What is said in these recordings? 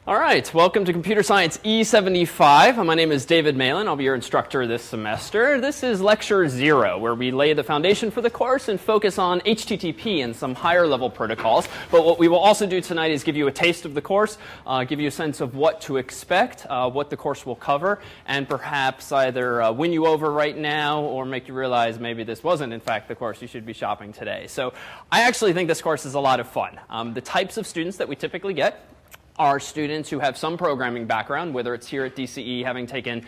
All right, welcome to Computer Science E75. My name is David Malin. I'll be your instructor this semester. This is Lecture 0, where we lay the foundation for the course and focus on HTTP and some higher level protocols. But what we will also do tonight is give you a taste of the course, give you a sense of what to expect, what the course will cover, and perhaps either win you over right now or make you realize maybe this wasn't, in fact, the course you should be shopping today. So I actually think this course is a lot of fun. The types of students that we typically get are students who have some programming background, whether it's here at DCE having taken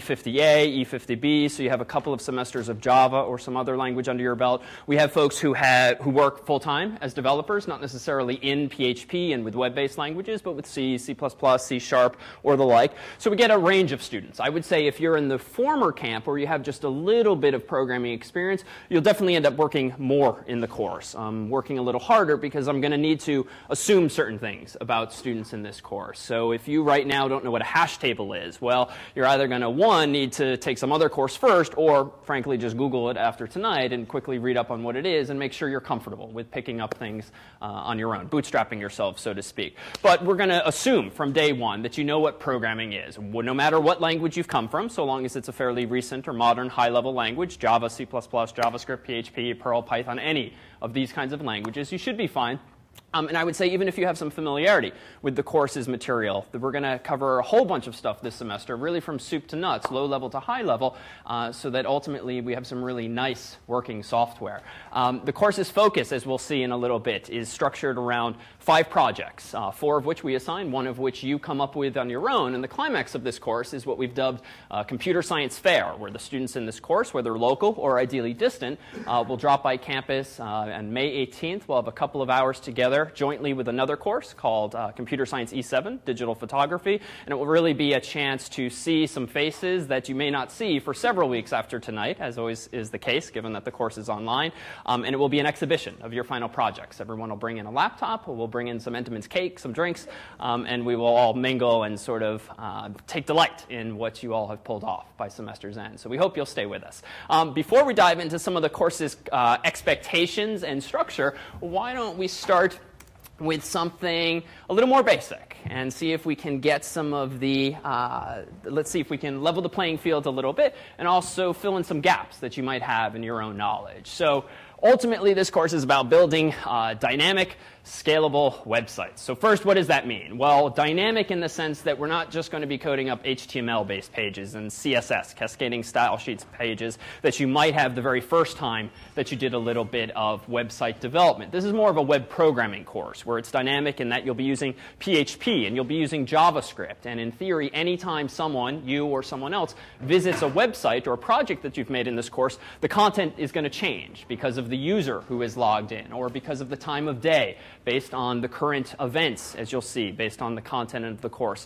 E50A, E50B, so you have a couple of semesters of Java or some other language under your belt. We have folks who work full-time as developers, not necessarily in PHP and with web-based languages, but with C, C++, C#, or the like. So we get a range of students. I would say if you're in the former camp where you have just a little bit of programming experience, you'll definitely end up working more in the course, working a little harder because I'm going to need to assume certain things about students in this course. So if you right now don't know what a hash table is, well, you're either going to, one, need to take some other course first, or frankly just Google it after tonight and quickly read up on what it is and make sure you're comfortable with picking up things on your own, bootstrapping yourself, so to speak. But we're going to assume from day one that you know what programming is. No matter what language you've come from, so long as it's a fairly recent or modern high-level language, Java, C++, JavaScript, PHP, Perl, Python, any of these kinds of languages, you should be fine. And I would say even if you have some familiarity with the course's material, that we're going to cover a whole bunch of stuff this semester, really from soup to nuts, low level to high level, so that ultimately we have some really nice working software. The course's focus, as we'll see in a little bit, is structured around 5 projects, 4 of which we assign, 1 of which you come up with on your own. And the climax of this course is what we've dubbed Computer Science Fair, where the students in this course, whether local or ideally distant, will drop by campus on May 18th. We'll have a couple of hours together jointly with another course called Computer Science E7, Digital Photography, and it will really be a chance to see some faces that you may not see for several weeks after tonight, as always is the case, given that the course is online, and it will be an exhibition of your final projects. Everyone will bring in a laptop, we'll bring in some Entenmann's cake, some drinks, and we will all mingle and sort of take delight in what you all have pulled off by semester's end. So we hope you'll stay with us. Before we dive into some of the course's expectations and structure, why don't we start with something a little more basic and see if we can get some of the, let's see if we can level the playing field a little bit and also fill in some gaps that you might have in your own knowledge. So ultimately, this course is about building dynamic, scalable websites. So first, what does that mean? Well, dynamic in the sense that we're not just going to be coding up HTML-based pages and CSS, cascading style sheets pages, that you might have the very first time that you did a little bit of website development. This is more of a web programming course where it's dynamic in that you'll be using PHP and you'll be using JavaScript. And in theory, anytime someone, you or someone else, visits a website or a project that you've made in this course, the content is going to change because of the user who is logged in or because of the time of day, based on the current events, as you'll see, based on the content of the course.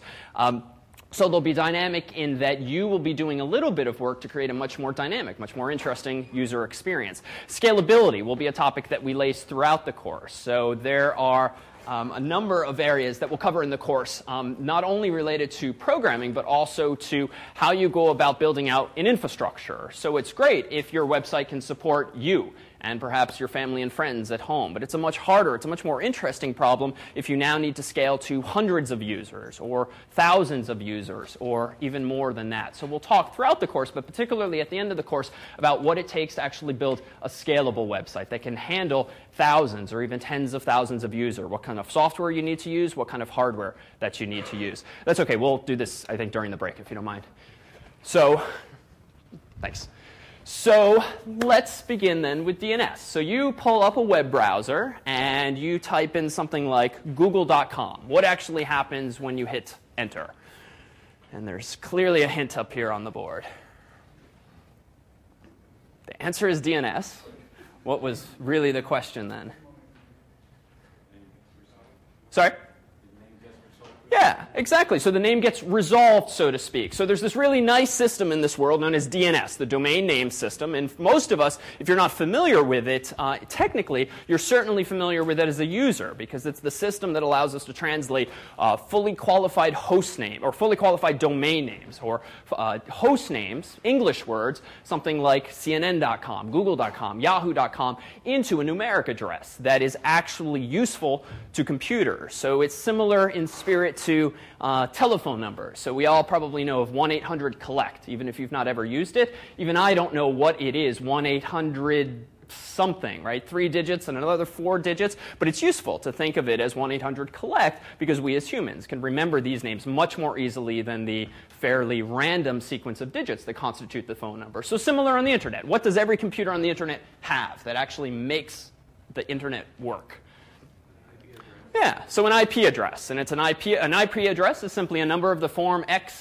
So they'll be dynamic in that you will be doing a little bit of work to create a much more dynamic, much more interesting user experience. Scalability will be a topic that we lace throughout the course. So there are a number of areas that we'll cover in the course, not only related to programming, but also to how you go about building out an infrastructure. So it's great if your website can support you and perhaps your family and friends at home. But it's a much harder, it's a much more interesting problem if you now need to scale to hundreds of users or thousands of users or even more than that. So we'll talk throughout the course, but particularly at the end of the course, about what it takes to actually build a scalable website that can handle thousands or even tens of thousands of users, what kind of software you need to use, what kind of hardware that you need to use. That's okay. We'll do this, I think, during the break, if you don't mind. So, thanks. So let's begin then with DNS. So you pull up a web browser and you type in something like google.com. What actually happens when you hit enter? And there's clearly a hint up here on the board. The answer is DNS. What was really the question then? Sorry? Yeah, exactly. So the name gets resolved, so to speak. So there's this really nice system in this world known as DNS, the domain name system. And most of us, if you're not familiar with it, technically, you're certainly familiar with it as a user, because it's the system that allows us to translate fully qualified host name, or fully qualified domain names, or host names, English words, something like CNN.com, Google.com, Yahoo.com, into a numeric address that is actually useful to computers. So it's similar in spirit to telephone numbers. So we all probably know of 1-800-COLLECT, even if you've not ever used it. Even I don't know what it is, 1-800 something, right? 3 digits and another 4 digits, but it's useful to think of it as 1-800-COLLECT because we as humans can remember these names much more easily than the fairly random sequence of digits that constitute the phone number. So similar on the internet. What does every computer on the internet have that actually makes the internet work? Yeah, so an IP address, and an IP address is simply a number of the form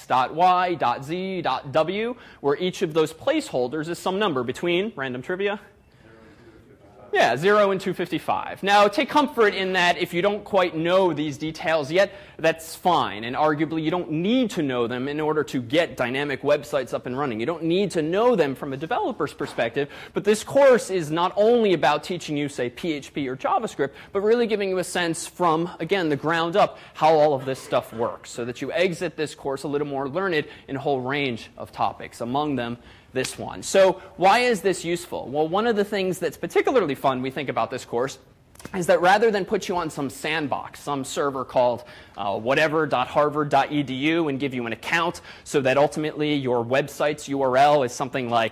x.y.z.w, where each of those placeholders is some number between, random trivia, yeah, 0 and 255. Now, take comfort in that if you don't quite know these details yet, that's fine. And arguably, you don't need to know them in order to get dynamic websites up and running. You don't need to know them from a developer's perspective. But this course is not only about teaching you, say, PHP or JavaScript, but really giving you a sense from, again, the ground up, how all of this stuff works, so that you exit this course a little more learned in a whole range of topics, among them this one. So why is this useful? Well, one of the things that's particularly fun we think about this course is that rather than put you on some sandbox, some server called whatever.harvard.edu and give you an account so that ultimately your website's URL is something like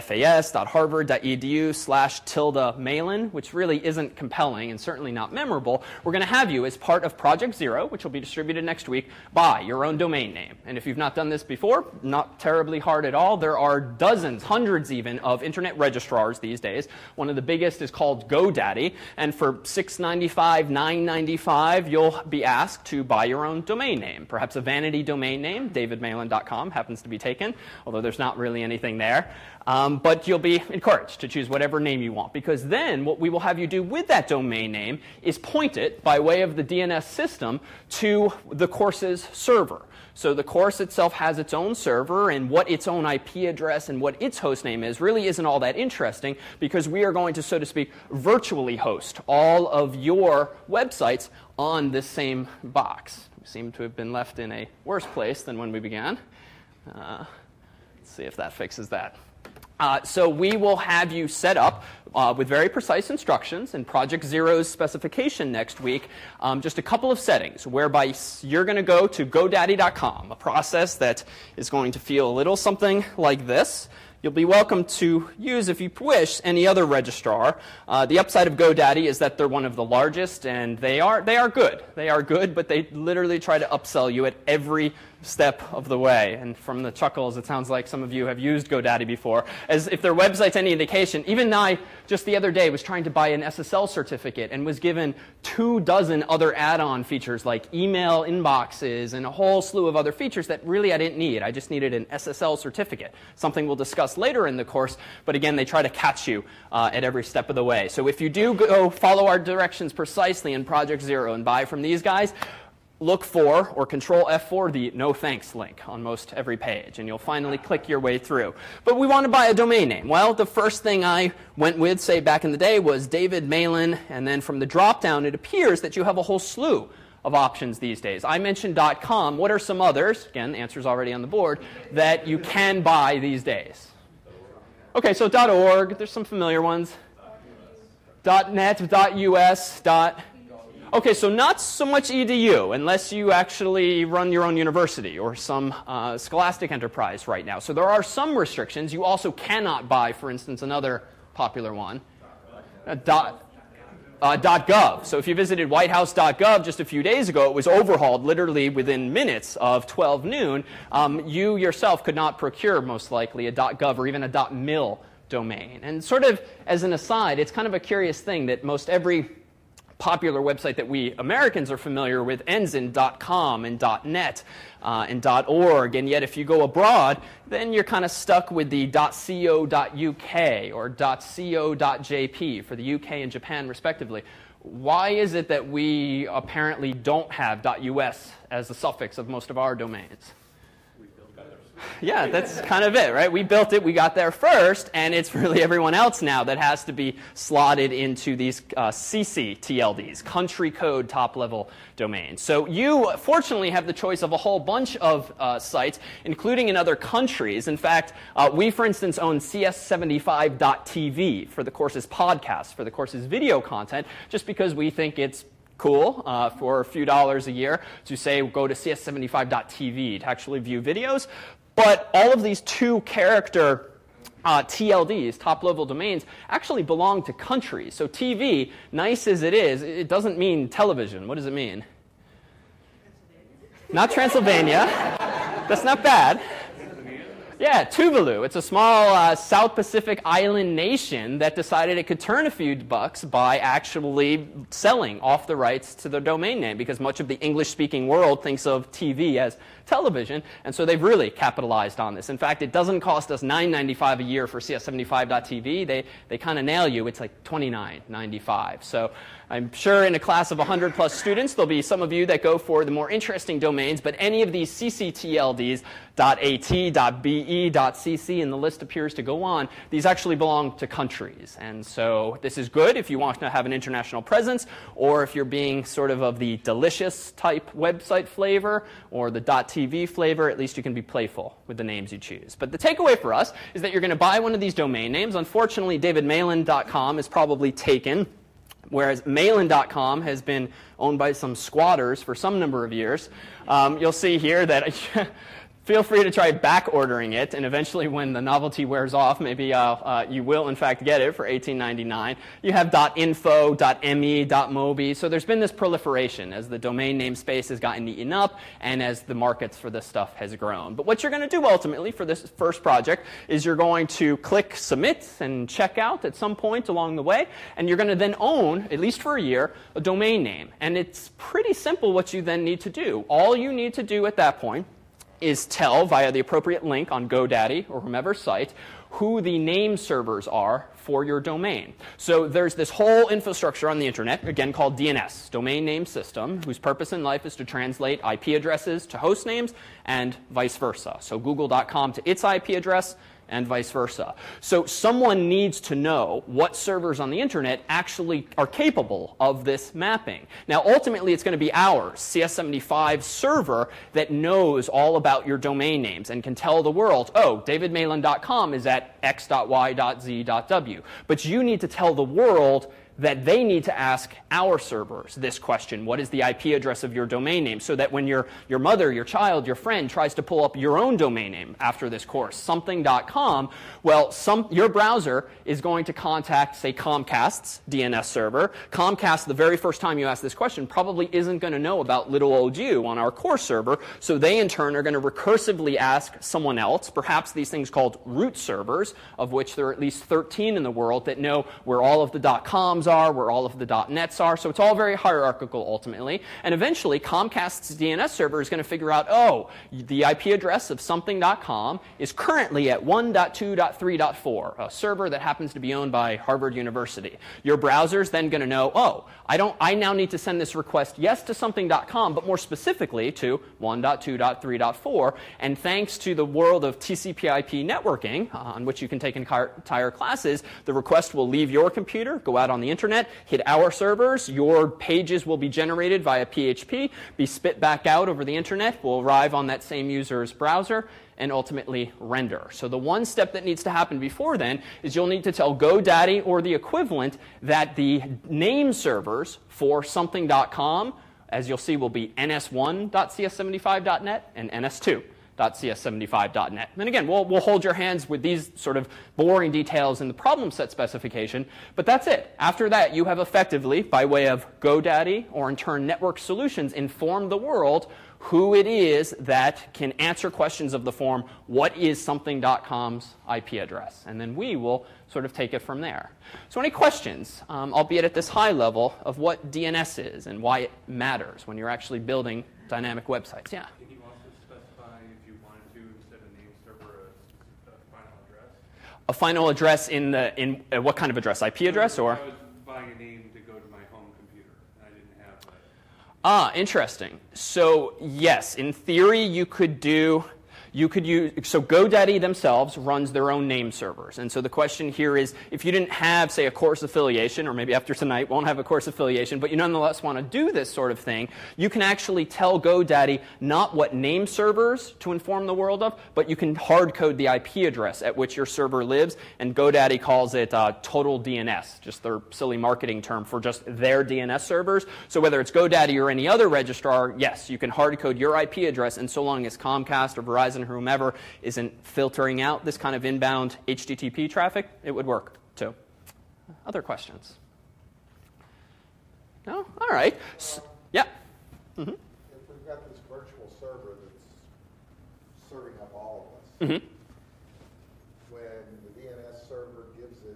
fas.harvard.edu/tilde-Malan, which really isn't compelling and certainly not memorable, we're going to have you as part of Project Zero, which will be distributed next week, buy your own domain name. And if you've not done this before, not terribly hard at all. There are dozens, hundreds even, of internet registrars these days. One of the biggest is called GoDaddy, and for $6.95, $9.95, you'll be asked to buy your own domain name. Perhaps a vanity domain name, davidmalan.com, happens to be taken, although there's not really anything there. But you'll be encouraged to choose whatever name you want, because then what we will have you do with that domain name is point it by way of the DNS system to the course's server. So the course itself has its own server, and what its own IP address and what its host name is really isn't all that interesting, because we are going to, so to speak, virtually host all of your websites on this same box. We seem to have been left in a worse place than when we began. Let's see if that fixes that. So we will have you set up with very precise instructions in Project Zero's specification next week, just a couple of settings whereby you're going to go to GoDaddy.com, a process that is going to feel a little something like this. You'll be welcome to use, if you wish, any other registrar. The upside of GoDaddy is that they're one of the largest, and they are good. They are good, but they literally try to upsell you at every step of the way. And from the chuckles, it sounds like some of you have used GoDaddy before. As if their website's any indication, even I, just the other day, was trying to buy an SSL certificate and was given 24 other add-on features like email inboxes and a whole slew of other features that really I didn't need. I just needed an SSL certificate, something we'll discuss later in the course. But again, they try to catch you at every step of the way. So if you do go follow our directions precisely in Project Zero and buy from these guys, look for, or Control F4, the no thanks link on most every page, and you'll finally click your way through. But we want to buy a domain name. Well, the first thing I went with, say back in the day, was David Malan, and then from the drop-down, it appears that you have a whole slew of options these days. I mentioned .com. What are some others? Again, the answer's already on the board, that you can buy these days? Okay, so .org, there's some familiar ones. .net, .us, Okay, so not so much edu, unless you actually run your own university or some scholastic enterprise right now. So there are some restrictions. You also cannot buy, for instance, another popular one, .gov. So if you visited whitehouse.gov just a few days ago, it was overhauled literally within minutes of 12 noon. You yourself could not procure, most likely, a .gov or even a .mil domain. And sort of as an aside, it's kind of a curious thing that most every popular website that we Americans are familiar with ends in .com and .net and .org, and yet if you go abroad, then you're kind of stuck with the .co.uk or .co.jp for the UK and Japan, respectively. Why is it that we apparently don't have .us as the suffix of most of our domains? Yeah, that's kind of it, right? We built it, we got there first, and it's really everyone else now that has to be slotted into these CC-TLDs, country code top-level domains. So you, fortunately, have the choice of a whole bunch of sites, including in other countries. In fact, we, for instance, own CS75.tv for the course's podcast, for the course's video content, just because we think it's cool for a few dollars a year to say go to cs75.tv to actually view videos. But all of these 2-character TLDs, top-level domains, actually belong to countries. So TV, nice as it is, it doesn't mean television. What does it mean? Not Transylvania. That's not bad. Yeah, Tuvalu. It's a small South Pacific island nation that decided it could turn a few bucks by actually selling off the rights to the domain name, because much of the English-speaking world thinks of TV as television, and so they've really capitalized on this. In fact, it doesn't cost us $9.95 a year for cs75.tv. They kind of nail you. It's like $29.95. So I'm sure in a class of 100-plus students, there'll be some of you that go for the more interesting domains, but any of these ccTLDs, .at, .be, .cc, and the list appears to go on, these actually belong to countries. And so this is good if you want to have an international presence, or if you're being sort of the delicious type website flavor, or the .tv flavor, at least you can be playful with the names you choose. But the takeaway for us is that you're going to buy one of these domain names. Unfortunately, davidmalan.com is probably taken, whereas Malin.com has been owned by some squatters for some number of years. You'll see here that feel free to try back ordering it, and eventually when the novelty wears off, maybe you will in fact get it for $18.99. You have .info, .me, .mobi, so there's been this proliferation as the domain name space has gotten eaten up and as the markets for this stuff has grown. But what you're going to do ultimately for this first project is you're going to click submit and check out at some point along the way, and you're going to then own, at least for a year, a domain name. And it's pretty simple what you then need to do. All you need to do at that point is tell via the appropriate link on GoDaddy or whomever's site who the name servers are for your domain. So there's this whole infrastructure on the internet, again called DNS, Domain Name System, whose purpose in life is to translate IP addresses to host names and vice versa. So google.com to its IP address and vice versa. So someone needs to know what servers on the internet actually are capable of this mapping. Now, ultimately, it's going to be our CS75 server that knows all about your domain names and can tell the world, oh, davidmalan.com is at x.y.z.w. But you need to tell the world that they need to ask our servers this question: what is the IP address of your domain name? So that when your mother, your child, your friend tries to pull up your own domain name after this course, something.com, well, your browser is going to contact, say, Comcast's DNS server. Comcast, the very first time you ask this question, probably isn't going to know about little old you on our course server, so they in turn are going to recursively ask someone else, perhaps these things called root servers, of which there are at least 13 in the world that know where all of the .coms are, where all of the .nets are. So it's all very hierarchical ultimately. And eventually, Comcast's DNS server is going to figure out, oh, the IP address of something.com is currently at 1.2.3.4, a server that happens to be owned by Harvard University. Your browser's then going to know, oh, I now need to send this request, yes, to something.com, but more specifically to 1.2.3.4. And thanks to the world of TCP/IP networking, on which you can take entire classes, the request will leave your computer, go out on the internet, hit our servers. Your pages will be generated via PHP, be spit back out over the internet, will arrive on that same user's browser, and ultimately render. So the one step that needs to happen before then is you'll need to tell GoDaddy or the equivalent that the name servers for something.com, as you'll see, will be ns1.cs75.net and ns2.cs75.net. And again, we'll hold your hands with these sort of boring details in the problem set specification, but that's it. After that, you have effectively, by way of GoDaddy or in turn Network Solutions, informed the world who it is that can answer questions of the form, what is something.com's IP address? And then we will sort of take it from there. So any questions, albeit at this high level, of what DNS is and why it matters when you're actually building dynamic websites? Yeah? Can you also specify if you wanted to, instead of name server, a final address? A final address in what kind of address? IP address or? I was buying a name to go to my home computer, and I didn't have that. Ah, interesting. So yes, in theory, you could do you could use, so GoDaddy themselves runs their own name servers. And so the question here is, if you didn't have, say, a course affiliation, or maybe after tonight won't have a course affiliation, but you nonetheless want to do this sort of thing, you can actually tell GoDaddy not what name servers to inform the world of, but you can hard code the IP address at which your server lives, and GoDaddy calls it total DNS, just their silly marketing term for just their DNS servers. So whether it's GoDaddy or any other registrar, yes, you can hard code your IP address, and so long as Comcast or Verizon or whomever isn't filtering out this kind of inbound HTTP traffic, it would work too. Other questions? No? All right. Yeah. If we've got this virtual server that's serving up all of us, when the DNS server gives it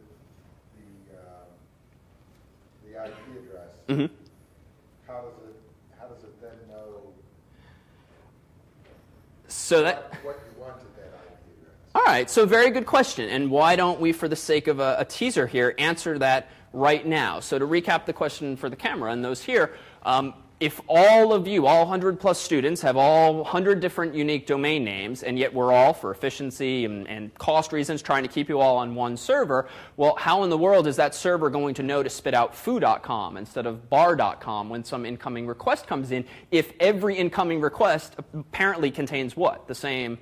the IP address, how does it then know what you want to that IP address? All right, so very good question. And why don't we, for the sake of a teaser here, answer that right now? So to recap the question for the camera and those here, if all of you, all 100 plus students, have all 100 different unique domain names, and yet we're all, for efficiency and cost reasons, trying to keep you all on one server, well, how in the world is that server going to know to spit out foo.com instead of bar.com when some incoming request comes in, if every incoming request apparently contains what? The same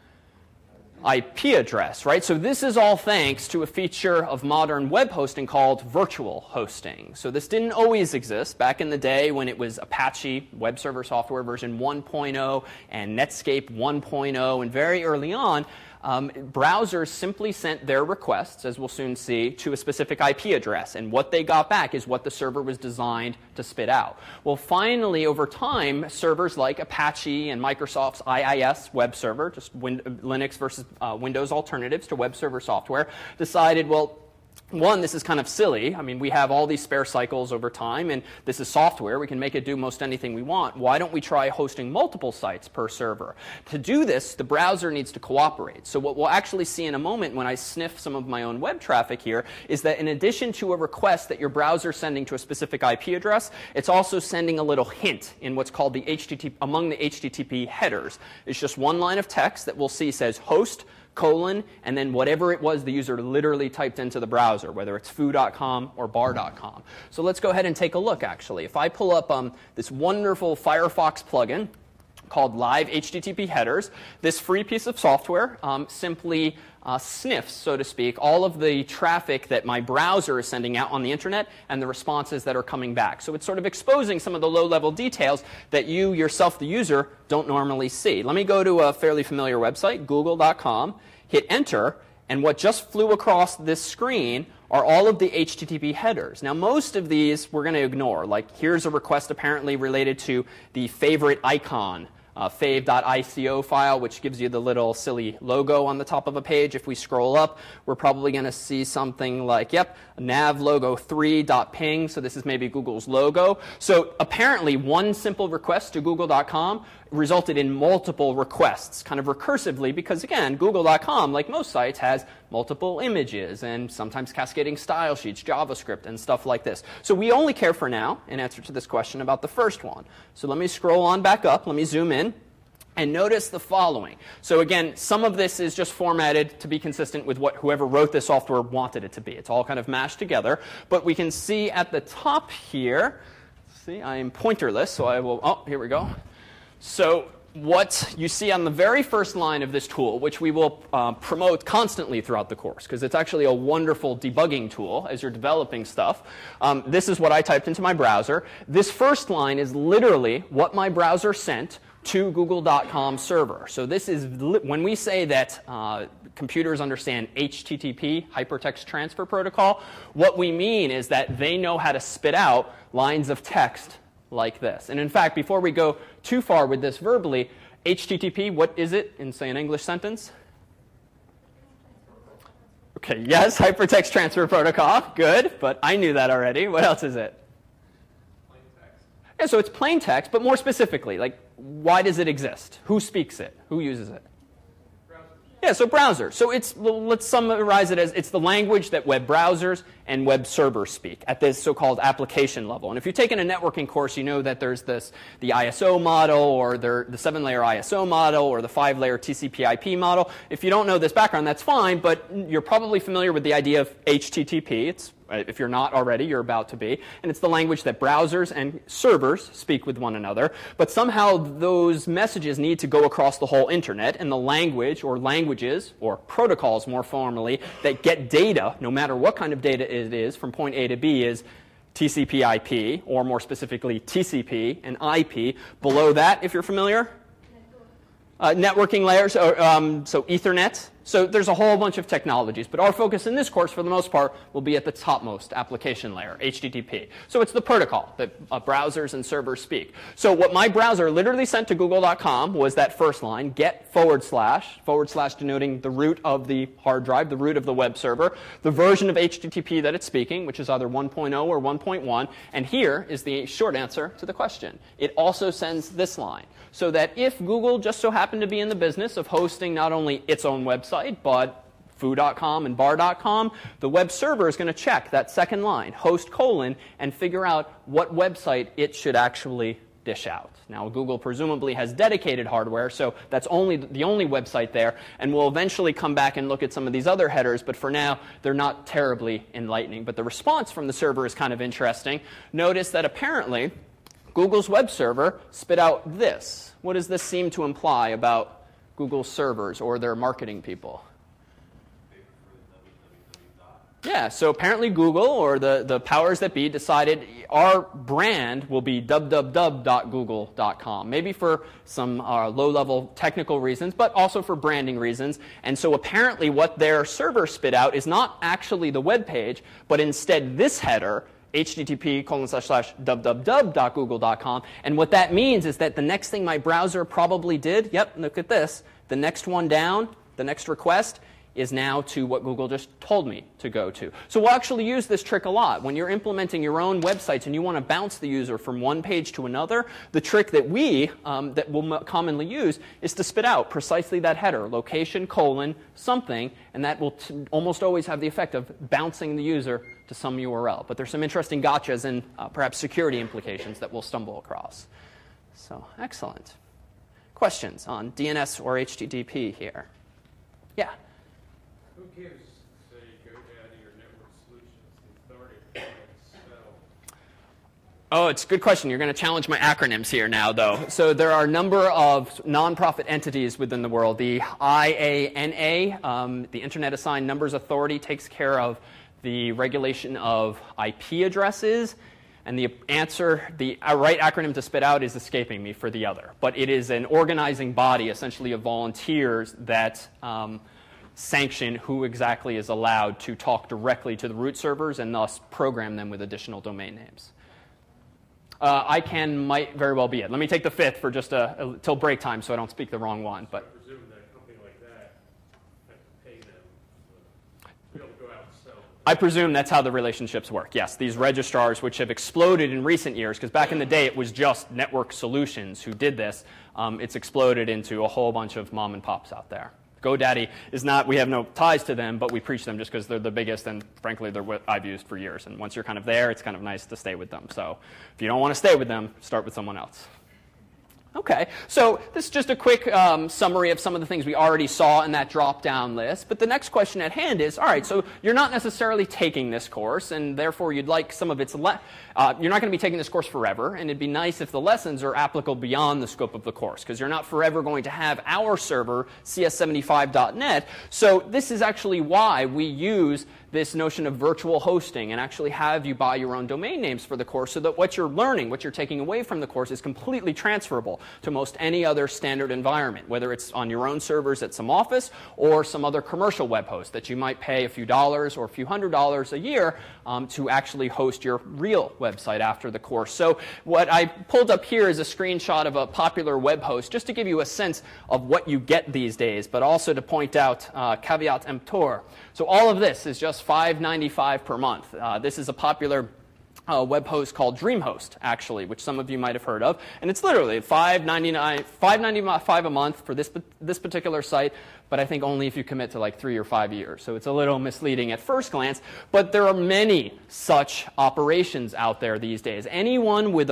IP address, right? So this is all thanks to a feature of modern web hosting called virtual hosting. So this didn't always exist. Back in the day when it was Apache web server software version 1.0 and Netscape 1.0, and very early on, browsers simply sent their requests, as we'll soon see, to a specific IP address. And what they got back is what the server was designed to spit out. Well, finally, over time, servers like Apache and Microsoft's IIS web server, just Linux versus Windows alternatives to web server software, decided, well, one, this is kind of silly. I mean, we have all these spare cycles over time, and this is software. We can make it do most anything we want. Why don't we try hosting multiple sites per server? To do this, the browser needs to cooperate. So what we'll actually see in a moment when I sniff some of my own web traffic here is that in addition to a request that your browser is sending to a specific IP address, it's also sending a little hint in what's called the HTTP, among the HTTP headers. It's just one line of text that we'll see says host, and then whatever it was the user literally typed into the browser, whether it's foo.com or bar.com. So let's go ahead and take a look, actually. If I pull up this wonderful Firefox plugin called Live HTTP Headers, this free piece of software simply sniffs, so to speak, all of the traffic that my browser is sending out on the internet and the responses that are coming back. So it's sort of exposing some of the low-level details that you yourself, the user, don't normally see. Let me go to a fairly familiar website, google.com, hit enter, and what just flew across this screen are all of the HTTP headers. Now, most of these we're going to ignore. Like, here's a request apparently related to the favorite icon, fave.ico file, which gives you the little silly logo on the top of a page. If we scroll up, we're probably going to see something like, yep, navlogo3.ping. So this is maybe Google's logo. So apparently, one simple request to google.com resulted in multiple requests, kind of recursively, because again, google.com, like most sites, has multiple images and sometimes cascading style sheets, JavaScript, and stuff like this. So we only care for now, in answer to this question, about the first one. So let me scroll on back up. Let me zoom in. And notice the following. So again, some of this is just formatted to be consistent with what whoever wrote this software wanted it to be. It's all kind of mashed together. But we can see at the top here, see, I am pointerless, so I will, oh, here we go. So what you see on the very first line of this tool, which we will promote constantly throughout the course, because it's actually a wonderful debugging tool as you're developing stuff. This is what I typed into my browser. This first line is literally what my browser sent to google.com server. So this is, when we say that computers understand HTTP, Hypertext Transfer Protocol, what we mean is that they know how to spit out lines of text like this. And in fact, before we go too far with this verbally, HTTP, what is it in, say, an English sentence? Okay, yes, Hypertext Transfer Protocol. Good, but I knew that already. What else is it? Plain text. Yeah, so it's plain text, but more specifically, like, why does it exist? Who speaks it? Who uses it? Browsers. Yeah, so browser. So let's summarize it as it's the language that web browsers and web servers speak at this so-called application level. And if you've taken a networking course, you know that there's the ISO model, or the 7-layer ISO model, or the 5-layer TCP/IP model. If you don't know this background, that's fine, but you're probably familiar with the idea of HTTP. If you're not already, you're about to be. And it's the language that browsers and servers speak with one another. But somehow those messages need to go across the whole internet. And the language, or languages, or protocols more formally, that get data, no matter what kind of data it is, from point A to B is TCP/IP, or more specifically TCP and IP. Below that, if you're familiar, networking layers, so Ethernet. So there's a whole bunch of technologies, but our focus in this course, for the most part, will be at the topmost application layer, HTTP. So it's the protocol that browsers and servers speak. So what my browser literally sent to google.com was that first line, get / denoting the root of the hard drive, the root of the web server, the version of HTTP that it's speaking, which is either 1.0 or 1.1, and here is the short answer to the question. It also sends this line, so that if Google just so happened to be in the business of hosting not only its own website, but foo.com and bar.com, the web server is going to check that second line, host : and figure out what website it should actually dish out. Now, Google presumably has dedicated hardware, so that's the only website there, and we'll eventually come back and look at some of these other headers, but for now, they're not terribly enlightening. But the response from the server is kind of interesting. Notice that apparently, Google's web server spit out this. What does this seem to imply about Google servers or their marketing people? Yeah, so apparently Google, or the powers that be, decided our brand will be www.google.com. Maybe for some low-level technical reasons, but also for branding reasons. And so apparently what their server spit out is not actually the web page, but instead this header, http://www.google.com. And what that means is that the next thing my browser probably did, look at this, the next one down, the next request, is now to what Google just told me to go to. So we'll actually use this trick a lot. When you're implementing your own websites and you want to bounce the user from one page to another, the trick that that we'll commonly use is to spit out precisely that header, location : something, and that will almost always have the effect of bouncing the user to some URL. But there's some interesting gotchas and perhaps security implications that we'll stumble across. So, excellent. Questions on DNS or HTTP here? Yeah? Who gives, say, GoDaddy or Network Solutions the authority to sell? Oh, it's a good question. You're going to challenge my acronyms here now, though. So there are a number of nonprofit entities within the world. The IANA, the Internet Assigned Numbers Authority, takes care of the regulation of IP addresses. And the answer, the right acronym to spit out is escaping me for the other. But it is an organizing body, essentially, of volunteers that sanction who exactly is allowed to talk directly to the root servers and thus program them with additional domain names. ICANN might very well be it. Let me take the fifth for just till break time so I don't speak the wrong one. But I presume that a company like that has to pay them to be able to go out and sell. I presume that's how the relationships work. Yes, these registrars, which have exploded in recent years, because back in the day it was just Network Solutions who did this. It's exploded into a whole bunch of mom and pops out there. GoDaddy is not, we have no ties to them, but we preach them just because they're the biggest, and frankly, they're what I've used for years. And once you're kind of there, it's kind of nice to stay with them. So if you don't want to stay with them, start with someone else. Okay, so this is just a quick summary of some of the things we already saw in that drop-down list. But the next question at hand is, all right, so you're not necessarily taking this course, and therefore you'd like some of its you're not going to be taking this course forever, and it'd be nice if the lessons are applicable beyond the scope of the course, because you're not forever going to have our server, cs75.net. So this is actually why we use this notion of virtual hosting and actually have you buy your own domain names for the course so that what you're learning, what you're taking away from the course is completely transferable to most any other standard environment, whether it's on your own servers at some office or some other commercial web host that you might pay a few dollars or a few $100s a year to actually host your real website after the course. So what I pulled up here is a screenshot of a popular web host just to give you a sense of what you get these days, but also to point out caveat emptor. So all of this is just $5.95 per month. This is a popular web host called DreamHost, actually, which some of you might have heard of. And it's literally $5.95 a month for this particular site. but I think only if you commit to like 3 or 5 years. So it's a little misleading at first glance, but there are many such operations out there these days. Anyone with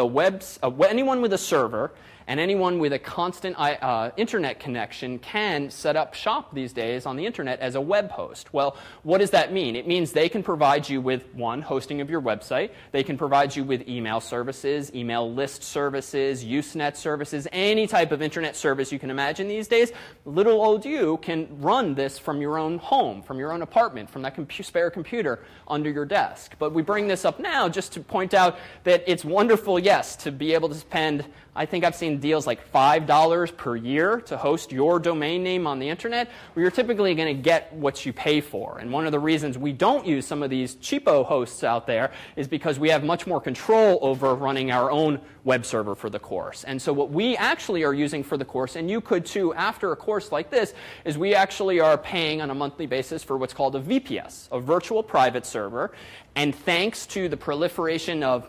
a server and anyone with a constant internet connection can set up shop these days on the internet as a web host. Well, what does that mean? It means they can provide you with, one, hosting of your website. They can provide you with email services, email list services, Usenet services, any type of internet service you can imagine these days. Little old you can run this from your own home, from your own apartment, from that spare computer under your desk. But we bring this up now just to point out that it's wonderful, yes, to be able to spend, I think I've seen deals like $5 per year to host your domain name on the internet, where you're typically going to get what you pay for. And one of the reasons we don't use some of these cheapo hosts out there is because we have much more control over running our own web server for the course. And so what we actually are using for the course, and you could too after a course like this, is we actually are paying on a monthly basis for what's called a VPS, a virtual private server. And thanks to the proliferation of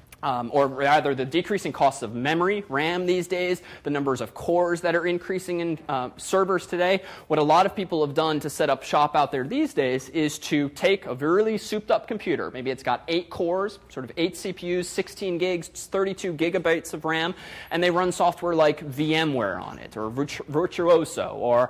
or rather the decreasing costs of memory, RAM these days, the numbers of cores that are increasing in servers today, what a lot of people have done to set up shop out there these days is to take a really souped up computer. Maybe it's got 8 cores, sort of 8 CPUs, 16 gigs, 32 gigabytes of RAM, and they run software like VMware on it, or Virtuoso, or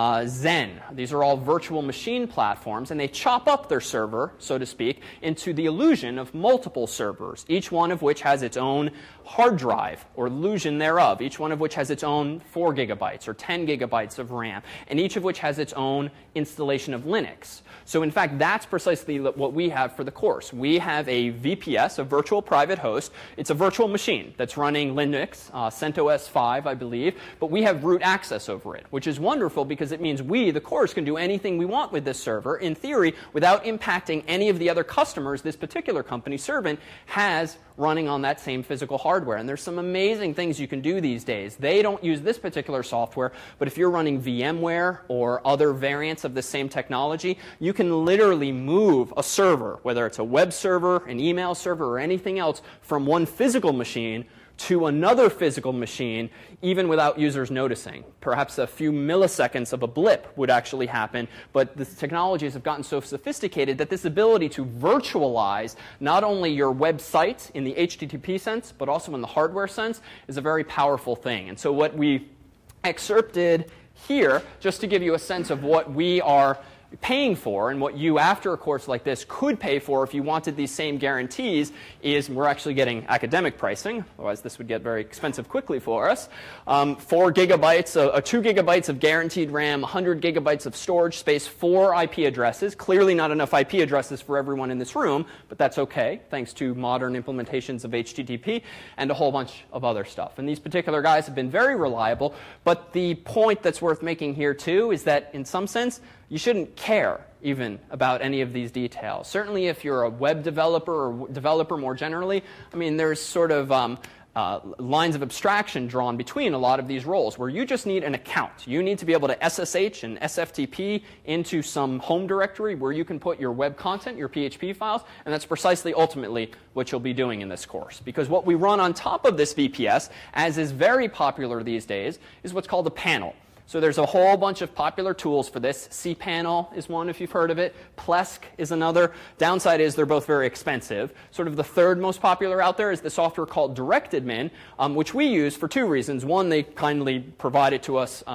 Zen. These are all virtual machine platforms, and they chop up their server, so to speak, into the illusion of multiple servers, each one of which has its own hard drive or illusion thereof, each one of which has its own 4 gigabytes or 10 gigabytes of RAM, and each of which has its own installation of Linux. So in fact, that's precisely what we have for the course. We have a VPS, a virtual private host. It's a virtual machine that's running Linux, CentOS 5, I believe, but we have root access over it, which is wonderful because it means we, the course, can do anything we want with this server, in theory, without impacting any of the other customers this particular company, Servant, has running on that same physical hardware. And there's some amazing things you can do these days. They don't use this particular software, but if you're running VMware or other variants of the same technology, you can literally move a server, whether it's a web server, an email server, or anything else, from one physical machine to another physical machine, even without users noticing. Perhaps a few milliseconds of a blip would actually happen, but the technologies have gotten so sophisticated that this ability to virtualize not only your website in the HTTP sense, but also in the hardware sense, is a very powerful thing. And so what we excerpted here, just to give you a sense of what we are paying for and what you, after a course like this, could pay for if you wanted these same guarantees, is we're actually getting academic pricing. Otherwise, this would get very expensive quickly for us. 4 gigabytes, 2 gigabytes of guaranteed RAM, 100 gigabytes of storage space, 4 IP addresses. Clearly not enough IP addresses for everyone in this room, but that's okay, thanks to modern implementations of HTTP and a whole bunch of other stuff. And these particular guys have been very reliable, but the point that's worth making here, too, is that in some sense, you shouldn't care even about any of these details. Certainly if you're a web developer or developer more generally, I mean, there's sort of lines of abstraction drawn between a lot of these roles where you just need an account. You need to be able to SSH and SFTP into some home directory where you can put your web content, your PHP files, and that's precisely ultimately what you'll be doing in this course. Because what we run on top of this VPS, as is very popular these days, is what's called a panel. So there's a whole bunch of popular tools for this. cPanel is one, if you've heard of it. Plesk is another. Downside is they're both very expensive. Sort of the third most popular out there is the software called DirectAdmin, which we use for 2 reasons. One, they kindly provide it to us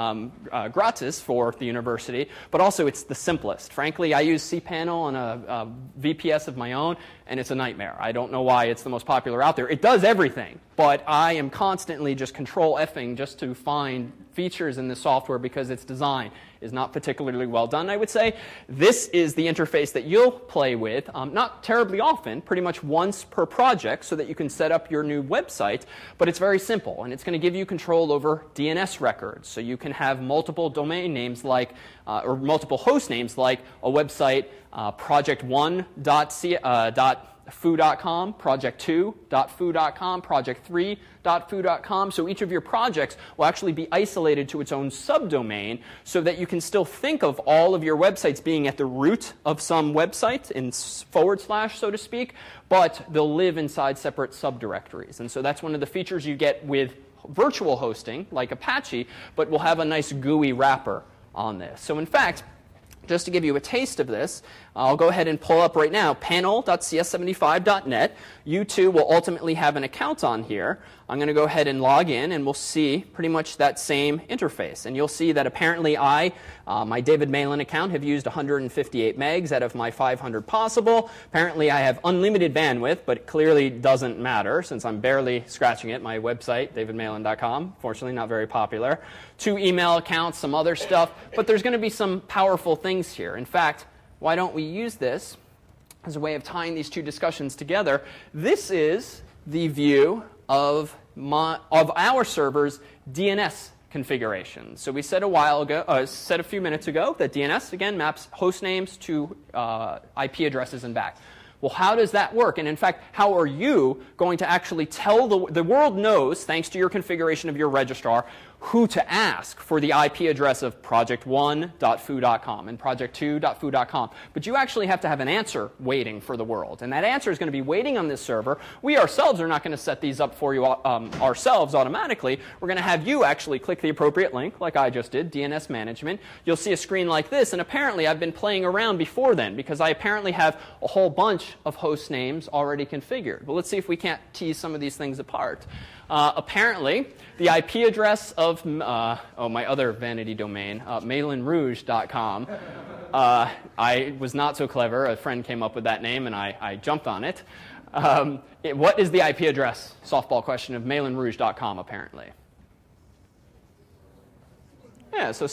gratis for the university, but also it's the simplest. Frankly, I use cPanel on a VPS of my own, and it's a nightmare. I don't know why it's the most popular out there. It does everything, but I am constantly just Control-Fing just to find features in the software because its design is not particularly well done, I would say. This is the interface that you'll play with, not terribly often, pretty much once per project so that you can set up your new website, but it's very simple, and it's going to give you control over DNS records. So you can have multiple domain names like, or multiple host names like a website, project1.foo.com, project2.foo.com, project3.foo.com. So each of your projects will actually be isolated to its own subdomain so that you can still think of all of your websites being at the root of some website in / so to speak, but they'll live inside separate subdirectories. And so that's one of the features you get with virtual hosting like Apache, but we'll have a nice GUI wrapper on this. So in fact, just to give you a taste of this, I'll go ahead and pull up right now panel.cs75.net. You too will ultimately have an account on here. I'm going to go ahead and log in, and we'll see pretty much that same interface. And you'll see that apparently my David Malan account, have used 158 megs out of my 500 possible. Apparently I have unlimited bandwidth, but it clearly doesn't matter since I'm barely scratching it. My website, davidmalan.com, fortunately not very popular. 2 email accounts, some other stuff. But there's going to be some powerful things here. In fact, why don't we use this as a way of tying these two discussions together? This is the view of our server's DNS configuration. So we said a few minutes ago that DNS, again, maps host names to IP addresses and back. Well, how does that work? And in fact, how are you going to actually tell the world knows, thanks to your configuration of your registrar, who to ask for the IP address of project1.foo.com and project2.foo.com. But you actually have to have an answer waiting for the world. And that answer is going to be waiting on this server. We ourselves are not going to set these up for you ourselves automatically. We're going to have you actually click the appropriate link, like I just did, DNS management. You'll see a screen like this. And apparently, I've been playing around before then, because I apparently have a whole bunch of host names already configured. But let's see if we can't tease some of these things apart. Apparently, the IP address of my other vanity domain, malinrouge.com. I was not so clever. A friend came up with that name, and I jumped on it. What is the IP address, softball question, of malinrouge.com, apparently? Yeah, so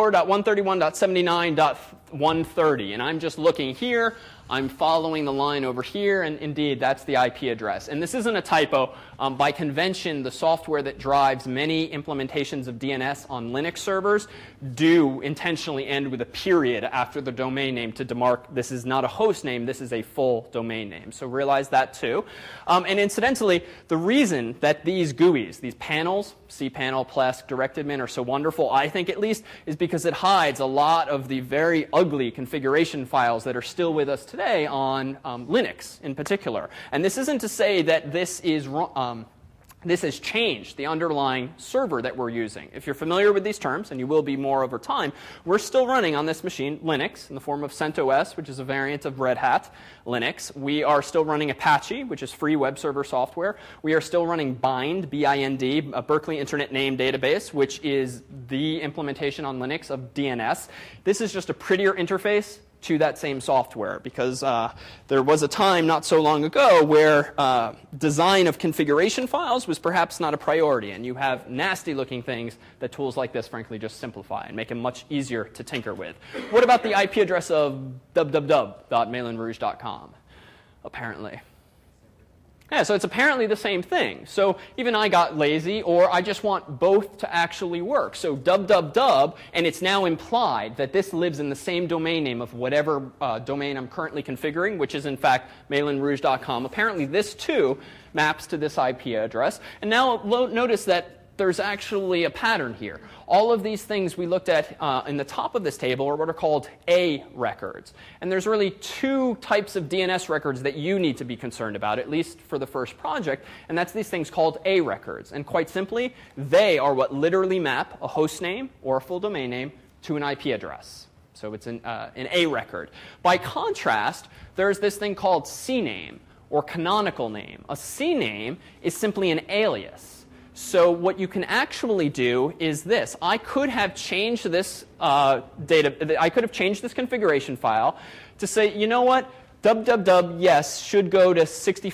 64.131.79.130. And I'm just looking here. I'm following the line over here, and indeed, that's the IP address. And this isn't a typo. By convention, the software that drives many implementations of DNS on Linux servers do intentionally end with a period after the domain name to demark this is not a host name, this is a full domain name. So realize that too. And incidentally, the reason that these GUIs, these panels, cpanel, Plesk, DirectAdmin, are so wonderful, I think at least, is because it hides a lot of the very ugly configuration files that are still with us today on Linux in particular. And this isn't to say that this is this has changed the underlying server that we're using. If you're familiar with these terms, and you will be more over time, we're still running on this machine Linux in the form of CentOS, which is a variant of Red Hat Linux. We are still running Apache, which is free web server software. We are still running Bind, B-I-N-D, a Berkeley Internet Name Database, which is the implementation on Linux of DNS. This is just a prettier interface to that same software, because there was a time not so long ago where design of configuration files was perhaps not a priority, and you have nasty looking things that tools like this frankly just simplify and make them much easier to tinker with. What about the IP address of www.malinrouge.com? Apparently. Yeah, so it's apparently the same thing. So even I got lazy, or I just want both to actually work. So www, and it's now implied that this lives in the same domain name of whatever domain I'm currently configuring, which is in fact malinrouge.com. Apparently this too maps to this IP address. And now notice that there's actually a pattern here. All of these things we looked at in the top of this table are what are called A records. And there's really two types of DNS records that you need to be concerned about, at least for the first project, and that's these things called A records. And quite simply, they are what literally map a host name or a full domain name to an IP address. So it's an A record. By contrast, there's this thing called CNAME, or canonical name. A CNAME is simply an alias. So what you can actually do is this. I could have changed this I could have changed this configuration file to say, you know what, www, yes, should go to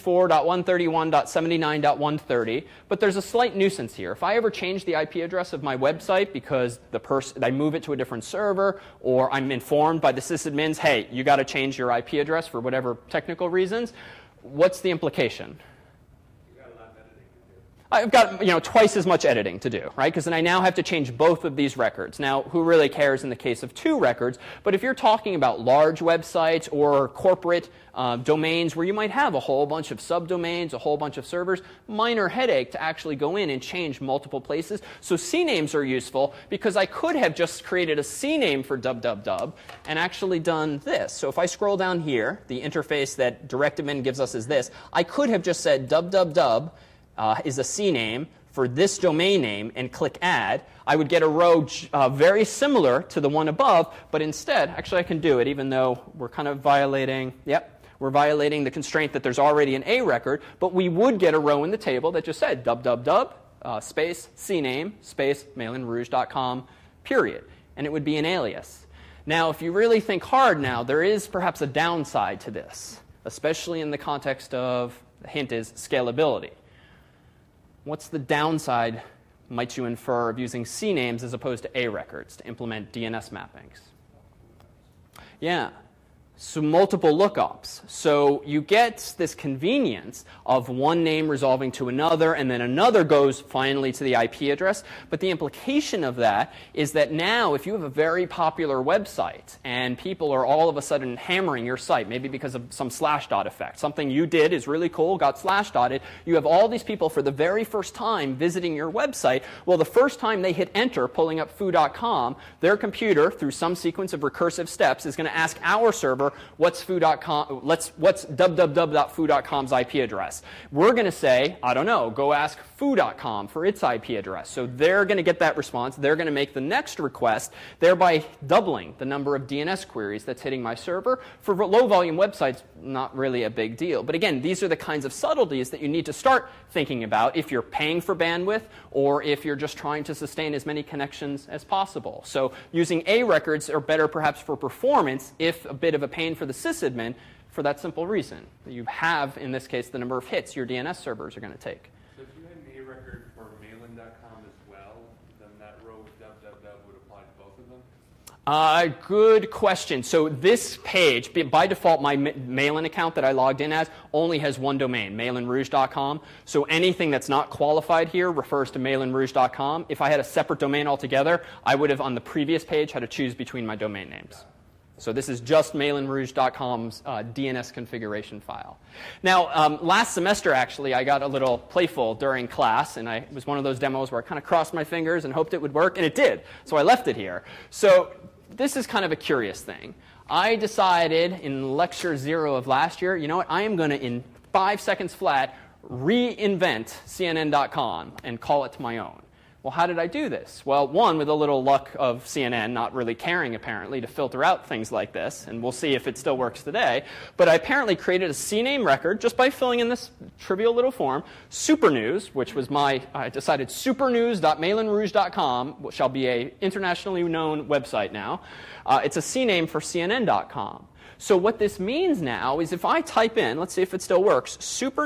64.131.79.130, but there's a slight nuisance here. If I ever change the IP address of my website because I move it to a different server, or I'm informed by the sysadmins, hey, you got to change your IP address for whatever technical reasons, what's the implication? I've got twice as much editing to do, right? Because then I now have to change both of these records. Now, who really cares in the case of two records? But if you're talking about large websites or corporate domains where you might have a whole bunch of subdomains, a whole bunch of servers, minor headache to actually go in and change multiple places. So CNAMEs are useful because I could have just created a CNAME for www and actually done this. So if I scroll down here, the interface that DirectAdmin gives us is this. I could have just said www is a CNAME for this domain name and click add, I would get a row very similar to the one above, but instead, actually I can do it even though we're kind of violating, we're violating the constraint that there's already an A record, but we would get a row in the table that just said www space cname space mailinrouge.com period, and it would be an alias. Now, if you really think hard now, there is perhaps a downside to this, especially in the context of, the hint is, scalability. What's the downside, might you infer, of using CNAMEs as opposed to A records to implement DNS mappings? Yeah. So multiple lookups. So you get this convenience of one name resolving to another, and then another goes finally to the IP address. But the implication of that is that now if you have a very popular website and people are all of a sudden hammering your site, maybe because of some Slashdot effect, something you did is really cool, got Slashdotted, you have all these people for the very first time visiting your website. Well, the first time they hit enter, pulling up foo.com, their computer, through some sequence of recursive steps, is going to ask our server, what's foo.com, what's www.foo.com's IP address? We're going to say, I don't know, go ask foo.com for its IP address. So they're going to get that response. They're going to make the next request, thereby doubling the number of DNS queries that's hitting my server. For low-volume websites, not really a big deal. But again, these are the kinds of subtleties that you need to start thinking about if you're paying for bandwidth or if you're just trying to sustain as many connections as possible. So using A records are better perhaps for performance, if a bit of a pain for the sysadmin, for that simple reason. You have, in this case, the number of hits your DNS servers are going to take. So if you had an A record for Mailin.com as well, then that row of www would apply to both of them? Good question. So this page, by default, my Mailin account that I logged in as only has one domain, mailinrouge.com. So anything that's not qualified here refers to mailinrouge.com. If I had a separate domain altogether, I would have, on the previous page, had to choose between my domain names. So this is just mailinrouge.com's DNS configuration file. Now, last semester, actually, I got a little playful during class, and it was one of those demos where I kind of crossed my fingers and hoped it would work, and it did. So I left it here. So this is kind of a curious thing. I decided in lecture 0 of last year, you know what, I am going to, in 5 seconds flat, reinvent CNN.com and call it my own. Well, how did I do this? Well, one, with a little luck of CNN not really caring, apparently, to filter out things like this, and we'll see if it still works today. But I apparently created a CNAME record just by filling in this trivial little form. Supernews, which was I decided supernews.mailinrouge.com shall be an internationally known website now. It's a CNAME for CNN.com. So what this means now is if I type in, let's see if it still works,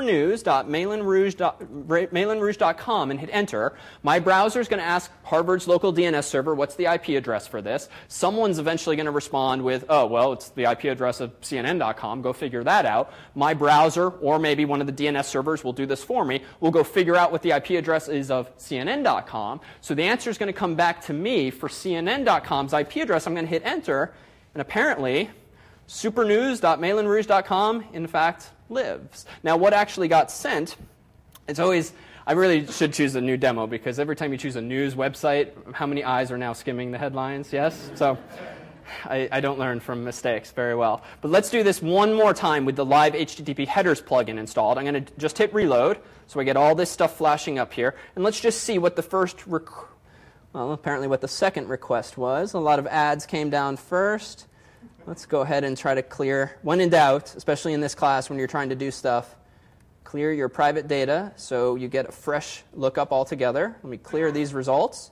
supernews.mailinrouge.com and hit enter, my browser is going to ask Harvard's local DNS server, what's the IP address for this? Someone's eventually going to respond with, oh, well, it's the IP address of CNN.com. Go figure that out. My browser, or maybe one of the DNS servers will do this for me, will go figure out what the IP address is of CNN.com. So the answer is going to come back to me for CNN.com's IP address. I'm going to hit enter, and apparently supernews.mailinrouge.com, in fact, lives. Now, what actually got sent, it's always, I really should choose a new demo because every time you choose a news website, how many eyes are now skimming the headlines? Yes? So I don't learn from mistakes very well. But let's do this one more time with the live HTTP headers plugin installed. I'm going to just hit reload so I get all this stuff flashing up here. And let's just see what the apparently what the second request was. A lot of ads came down first. Let's go ahead and try to clear, when in doubt, especially in this class when you're trying to do stuff, clear your private data so you get a fresh lookup altogether. Let me clear these results.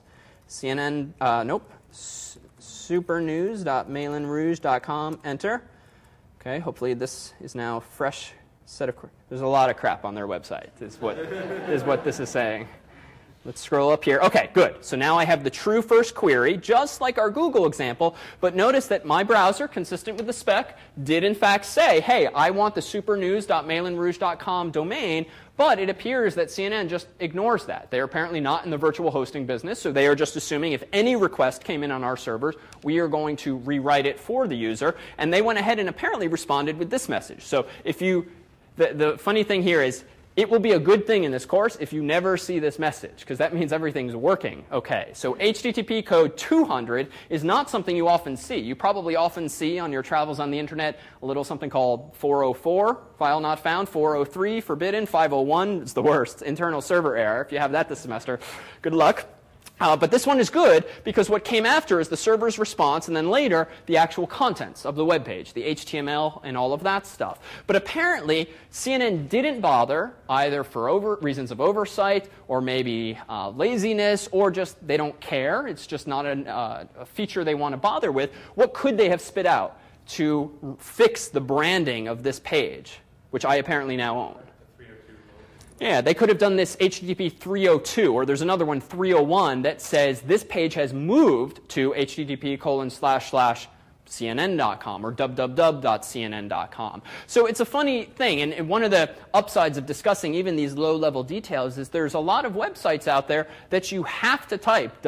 supernews.mailinrouge.com, enter. Okay, hopefully this is now a fresh set of, there's a lot of crap on their website, is what this is saying. Let's scroll up here. Okay, good. So now I have the true first query, just like our Google example. But notice that my browser, consistent with the spec, did in fact say, hey, I want the supernews.mailinrouge.com domain. But it appears that CNN just ignores that. They're apparently not in the virtual hosting business, so they are just assuming if any request came in on our servers, we are going to rewrite it for the user. And they went ahead and apparently responded with this message. So if you, the funny thing here is, it will be a good thing in this course if you never see this message, because that means everything's working okay. So HTTP code 200 is not something you often see. You probably often see on your travels on the internet a little something called 404, file not found, 403, forbidden, 501, it's the worst, internal server error. If you have that this semester, good luck. But this one is good because what came after is the server's response and then later the actual contents of the web page, the HTML and all of that stuff. But apparently CNN didn't bother either for reasons of oversight or maybe laziness or just they don't care. It's just not a feature they want to bother with. What could they have spit out to fix the branding of this page, which I apparently now own? Yeah, they could have done this HTTP 302, or there's another one, 301, that says this page has moved to http://cnn.com or www.cnn.com. So it's a funny thing, and one of the upsides of discussing even these low-level details is there's a lot of websites out there that you have to type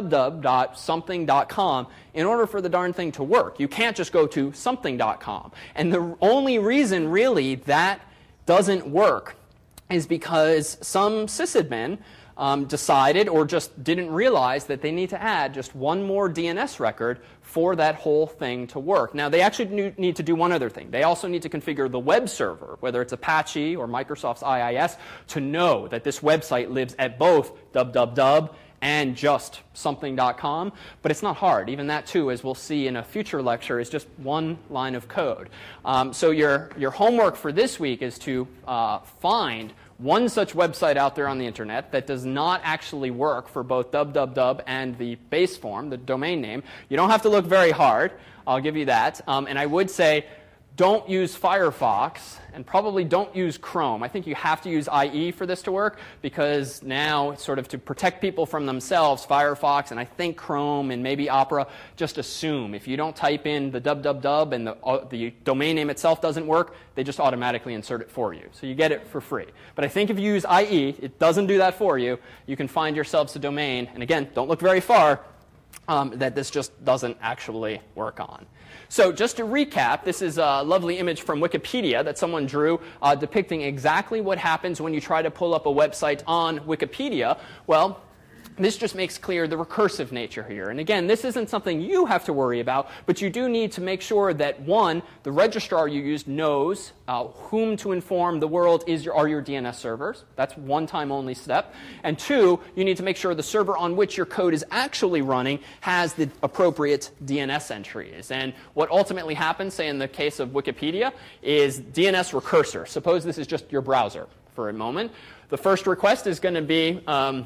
www.something.com in order for the darn thing to work. You can't just go to something.com. And the only reason, really, that doesn't work is because some sysadmin decided or just didn't realize that they need to add just one more DNS record for that whole thing to work. Now, they actually need to do one other thing. They also need to configure the web server, whether it's Apache or Microsoft's IIS, to know that this website lives at both www and just something.com, but it's not hard. Even that, too, as we'll see in a future lecture, is just one line of code. So your homework for this week is to find one such website out there on the internet that does not actually work for both www and the base form, the domain name. You don't have to look very hard. I'll give you that. And I would say don't use Firefox, and probably don't use Chrome. I think you have to use IE for this to work, because now, sort of to protect people from themselves, Firefox and I think Chrome and maybe Opera just assume if you don't type in the www and the domain name itself doesn't work, they just automatically insert it for you. So you get it for free. But I think if you use IE, it doesn't do that for you. You can find yourselves a domain, and again, don't look very far, that this just doesn't actually work on. So just to recap, this is a lovely image from Wikipedia that someone drew depicting exactly what happens when you try to pull up a website on Wikipedia. Well, this just makes clear the recursive nature here. And again, this isn't something you have to worry about, but you do need to make sure that, one, the registrar you used knows whom to inform the world are your DNS servers. That's one-time only step. And two, you need to make sure the server on which your code is actually running has the appropriate DNS entries. And what ultimately happens, say in the case of Wikipedia, is DNS recursor. Suppose this is just your browser for a moment. The first request is going to be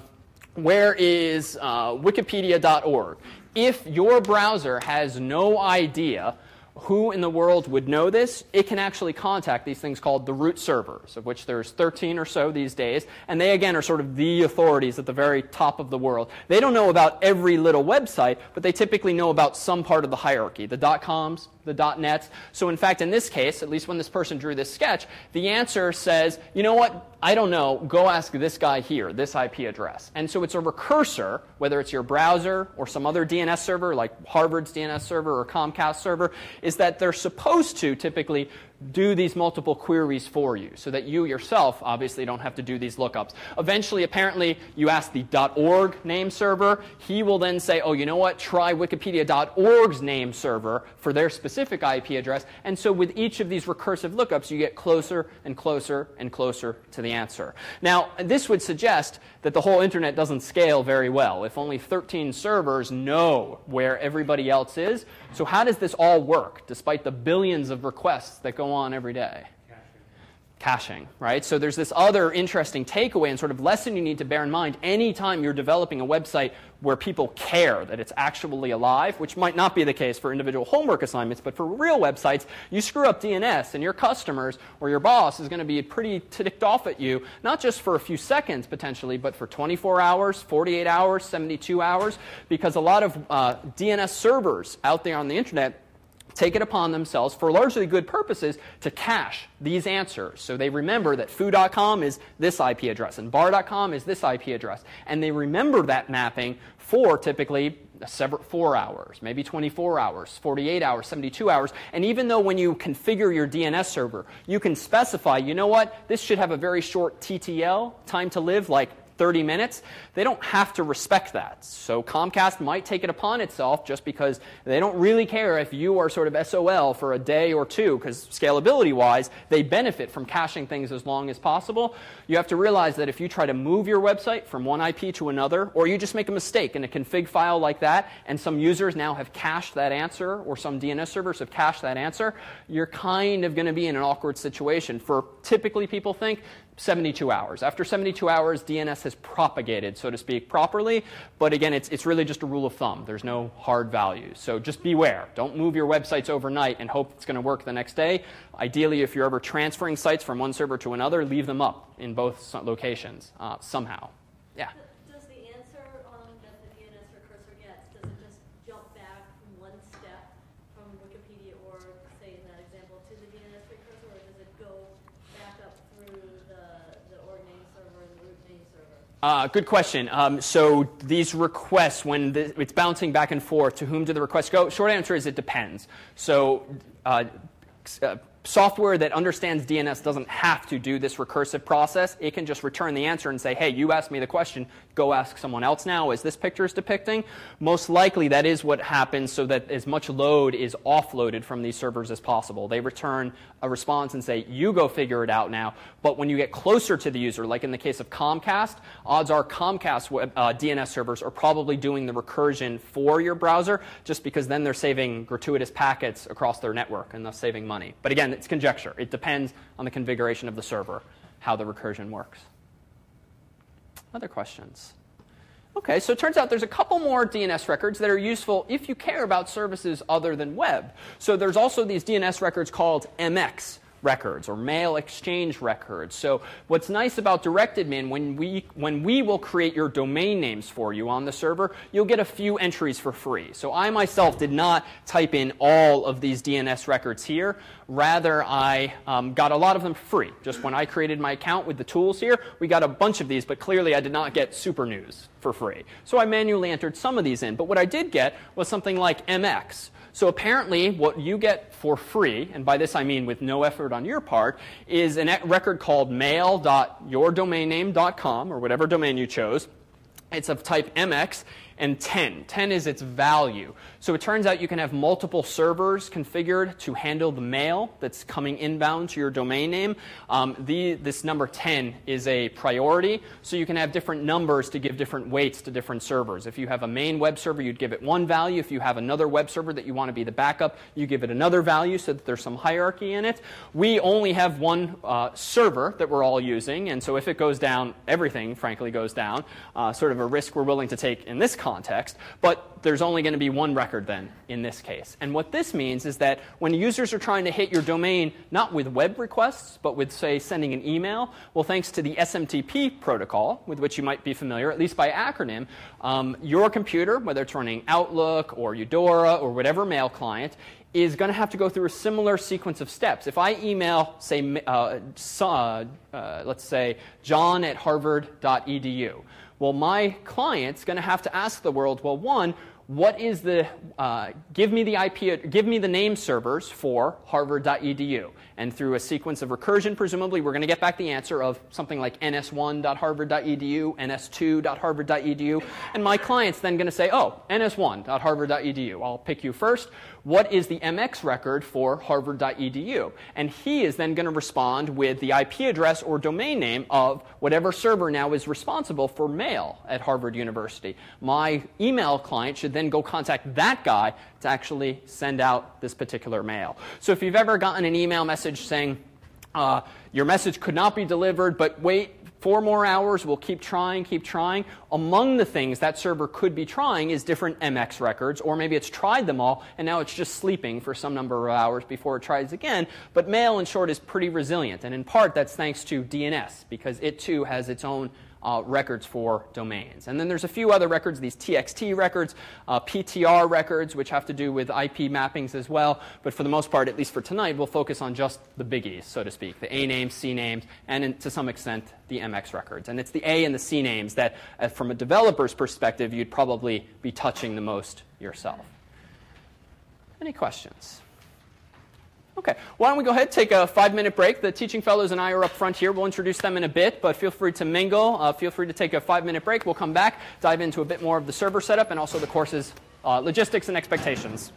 where is wikipedia.org? If your browser has no idea who in the world would know this, it can actually contact these things called the root servers, of which there's 13 or so these days. And they, again, are sort of the authorities at the very top of the world. They don't know about every little website, but they typically know about some part of the hierarchy, the .coms, the .nets. So in fact, in this case, at least when this person drew this sketch, the answer says, you know what? I don't know. Go ask this guy here, this IP address. And so it's a recursor, whether it's your browser or some other DNS server, like Harvard's DNS server or Comcast server, is that they're supposed to typically do these multiple queries for you so that you yourself obviously don't have to do these lookups. Eventually, apparently, you ask the .org name server. He will then say, oh, you know what? Try wikipedia.org's name server for their specific IP address. And so with each of these recursive lookups, you get closer and closer and closer to the answer. Now, this would suggest that the whole internet doesn't scale very well if only 13 servers know where everybody else is. So how does this all work despite the billions of requests that go on every day? Caching, right? So there's this other interesting takeaway and sort of lesson you need to bear in mind anytime you're developing a website where people care that it's actually alive, which might not be the case for individual homework assignments, but for real websites, you screw up DNS and your customers or your boss is going to be pretty ticked off at you, not just for a few seconds potentially, but for 24 hours, 48 hours, 72 hours, because a lot of DNS servers out there on the internet take it upon themselves for largely good purposes to cache these answers. So they remember that foo.com is this IP address and bar.com is this IP address. And they remember that mapping for typically 4 hours, maybe 24 hours, 48 hours, 72 hours. And even though when you configure your DNS server, you can specify, you know what, this should have a very short TTL, time to live, like 30 minutes, they don't have to respect that. So Comcast might take it upon itself just because they don't really care if you are sort of SOL for a day or two, because scalability-wise, they benefit from caching things as long as possible. You have to realize that if you try to move your website from one IP to another, or you just make a mistake in a config file like that, and some users now have cached that answer, or some DNS servers have cached that answer, you're kind of going to be in an awkward situation. For typically people think 72 hours. After 72 hours, DNS has propagated, so to speak, properly. But again, it's really just a rule of thumb. There's no hard values. So just beware. Don't move your websites overnight and hope it's going to work the next day. Ideally, if you're ever transferring sites from one server to another, leave them up in both locations somehow. Yeah? Does the answer that the DNS recursor gets, does it just jump back one step from Wikipedia or, say in that example, to the DNS recursor, or does it go back up through the org name server and the root name server? Good question. So these requests, when it's bouncing back and forth, to whom do the requests go? Short answer is it depends. So software that understands DNS doesn't have to do this recursive process. It can just return the answer and say, hey, you asked me the question, go ask someone else now, as this picture is depicting. Most likely that is what happens so that as much load is offloaded from these servers as possible. They return a response and say, you go figure it out now. But when you get closer to the user, like in the case of Comcast, odds are Comcast DNS servers are probably doing the recursion for your browser, just because then they're saving gratuitous packets across their network and thus saving money. But again, it's conjecture. It depends on the configuration of the server, how the recursion works. Other questions? Okay, so it turns out there's a couple more DNS records that are useful if you care about services other than web. So there's also these DNS records called MX records or mail exchange records. So what's nice about DirectAdmin, when we will create your domain names for you on the server, you'll get a few entries for free. So I myself did not type in all of these DNS records here. Rather, I got a lot of them free. Just when I created my account with the tools here, we got a bunch of these, but clearly I did not get Super News for free. So I manually entered some of these in. But what I did get was something like MX. So apparently what you get for free, and by this I mean with no effort on your part, is a record called mail.yourdomainname.com, or whatever domain you chose. It's of type MX, and 10. 10 is its value. So it turns out you can have multiple servers configured to handle the mail that's coming inbound to your domain name. This number 10 is a priority, so you can have different numbers to give different weights to different servers. If you have a main web server, you'd give it one value. If you have another web server that you want to be the backup, you give it another value so that there's some hierarchy in it. We only have one server that we're all using, and so if it goes down, everything, frankly, goes down. Sort of a risk we're willing to take in this context, but there's only going to be one record then in this case. And what this means is that when users are trying to hit your domain, not with web requests, but with, say, sending an email, well, thanks to the SMTP protocol, with which you might be familiar, at least by acronym, your computer, whether it's running Outlook or Eudora or whatever mail client, is going to have to go through a similar sequence of steps. If I email, say, let's say, john@harvard.edu, well, my client's going to have to ask the world, well, one, what is the, give me the name servers for harvard.edu. And through a sequence of recursion, presumably, we're going to get back the answer of something like ns1.harvard.edu, ns2.harvard.edu. And my client's then going to say, oh, ns1.harvard.edu. I'll pick you first. What is the MX record for harvard.edu? And he is then going to respond with the IP address or domain name of whatever server now is responsible for mail at Harvard University. My email client should then go contact that guy to actually send out this particular mail. So if you've ever gotten an email message saying, your message could not be delivered, but wait 4 more hours, we'll keep trying, among the things that server could be trying is different MX records, or maybe it's tried them all, and now it's just sleeping for some number of hours before it tries again. But mail, in short, is pretty resilient, and in part that's thanks to DNS, because it too has its own records for domains. And then there's a few other records, these TXT records, PTR records, which have to do with IP mappings as well. But for the most part, at least for tonight, we'll focus on just the biggies, so to speak, the A names, C names, and to some extent, the MX records. And it's the A and the C names that, from a developer's perspective, you'd probably be touching the most yourself. Any questions? Okay, why don't we go ahead, take a 5-minute break. The teaching fellows and I are up front here. We'll introduce them in a bit, but feel free to mingle. Feel free to take a 5-minute break. We'll come back, dive into a bit more of the server setup and also the course's logistics and expectations.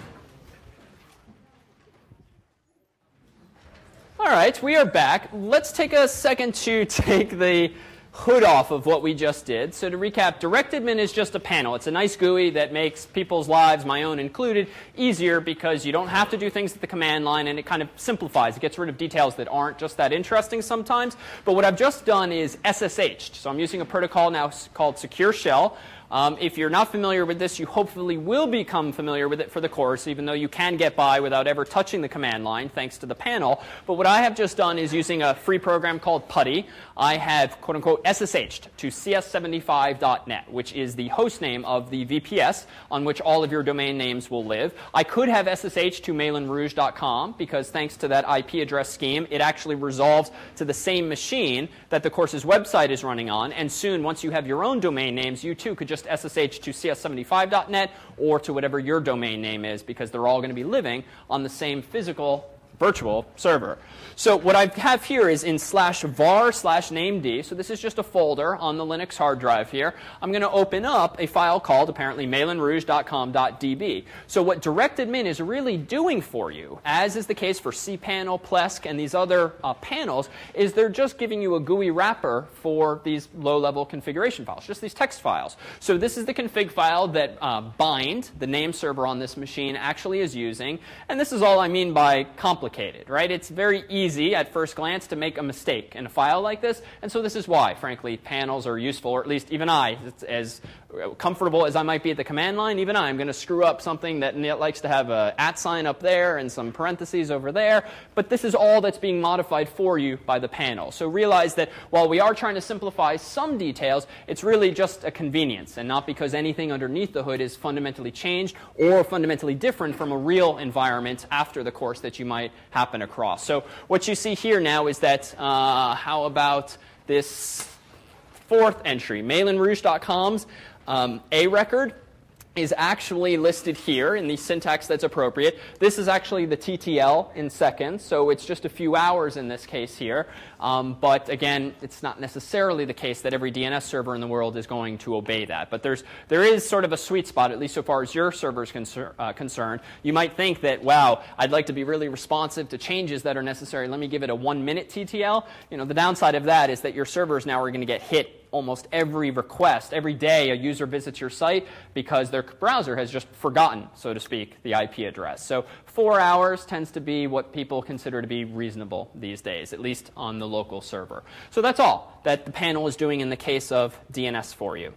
All right, we are back. Let's take a second to take the hood off of what we just did. So to recap, DirectAdmin is just a panel. It's a nice GUI that makes people's lives, my own included, easier because you don't have to do things at the command line, and it kind of simplifies. It gets rid of details that aren't just that interesting sometimes. But what I've just done is SSH'd. So I'm using a protocol now called Secure Shell. If you're not familiar with this, you hopefully will become familiar with it for the course, even though you can get by without ever touching the command line, thanks to the panel. But what I have just done is using a free program called PuTTY, I have, quote-unquote, SSH'd to cs75.net, which is the host name of the VPS on which all of your domain names will live. I could have SSH'd to MalinRouge.com, because thanks to that IP address scheme, it actually resolves to the same machine that the course's website is running on. And soon, once you have your own domain names, you too could just SSH to cs75.net or to whatever your domain name is, because they're all going to be living on the same physical virtual server. So what I have here is in /var/named. So this is just a folder on the Linux hard drive here. I'm going to open up a file called apparently malinrouge.com.db. So what DirectAdmin is really doing for you, as is the case for cPanel, Plesk, and these other panels, is they're just giving you a GUI wrapper for these low-level configuration files, just these text files. So this is the config file that Bind, the name server on this machine, actually is using. And this is all I mean by complicated, right? It's very easy at first glance to make a mistake in a file like this, and so this is why, frankly, panels are useful, or at least even I, as comfortable as I might be at the command line, even I'm going to screw up something that likes to have a @ sign up there and some parentheses over there, but this is all that's being modified for you by the panel. So realize that while we are trying to simplify some details, it's really just a convenience, and not because anything underneath the hood is fundamentally changed or fundamentally different from a real environment after the course that you might happen across. So what you see here now is that, how about this fourth entry, MalinRouge.com's A record is actually listed here in the syntax that's appropriate. This is actually the TTL in seconds, so it's just a few hours in this case here. But again, it's not necessarily the case that every DNS server in the world is going to obey that. But there is sort of a sweet spot, at least so far as your server is concerned. You might think that, wow, I'd like to be really responsive to changes that are necessary. Let me give it a 1-minute TTL. You know, the downside of that is that your servers now are going to get hit almost every request. Every day a user visits your site because their browser has just forgotten, so to speak, the IP address. So 4 hours tends to be what people consider to be reasonable these days, at least on the local server. So that's all that the panel is doing in the case of DNS for you.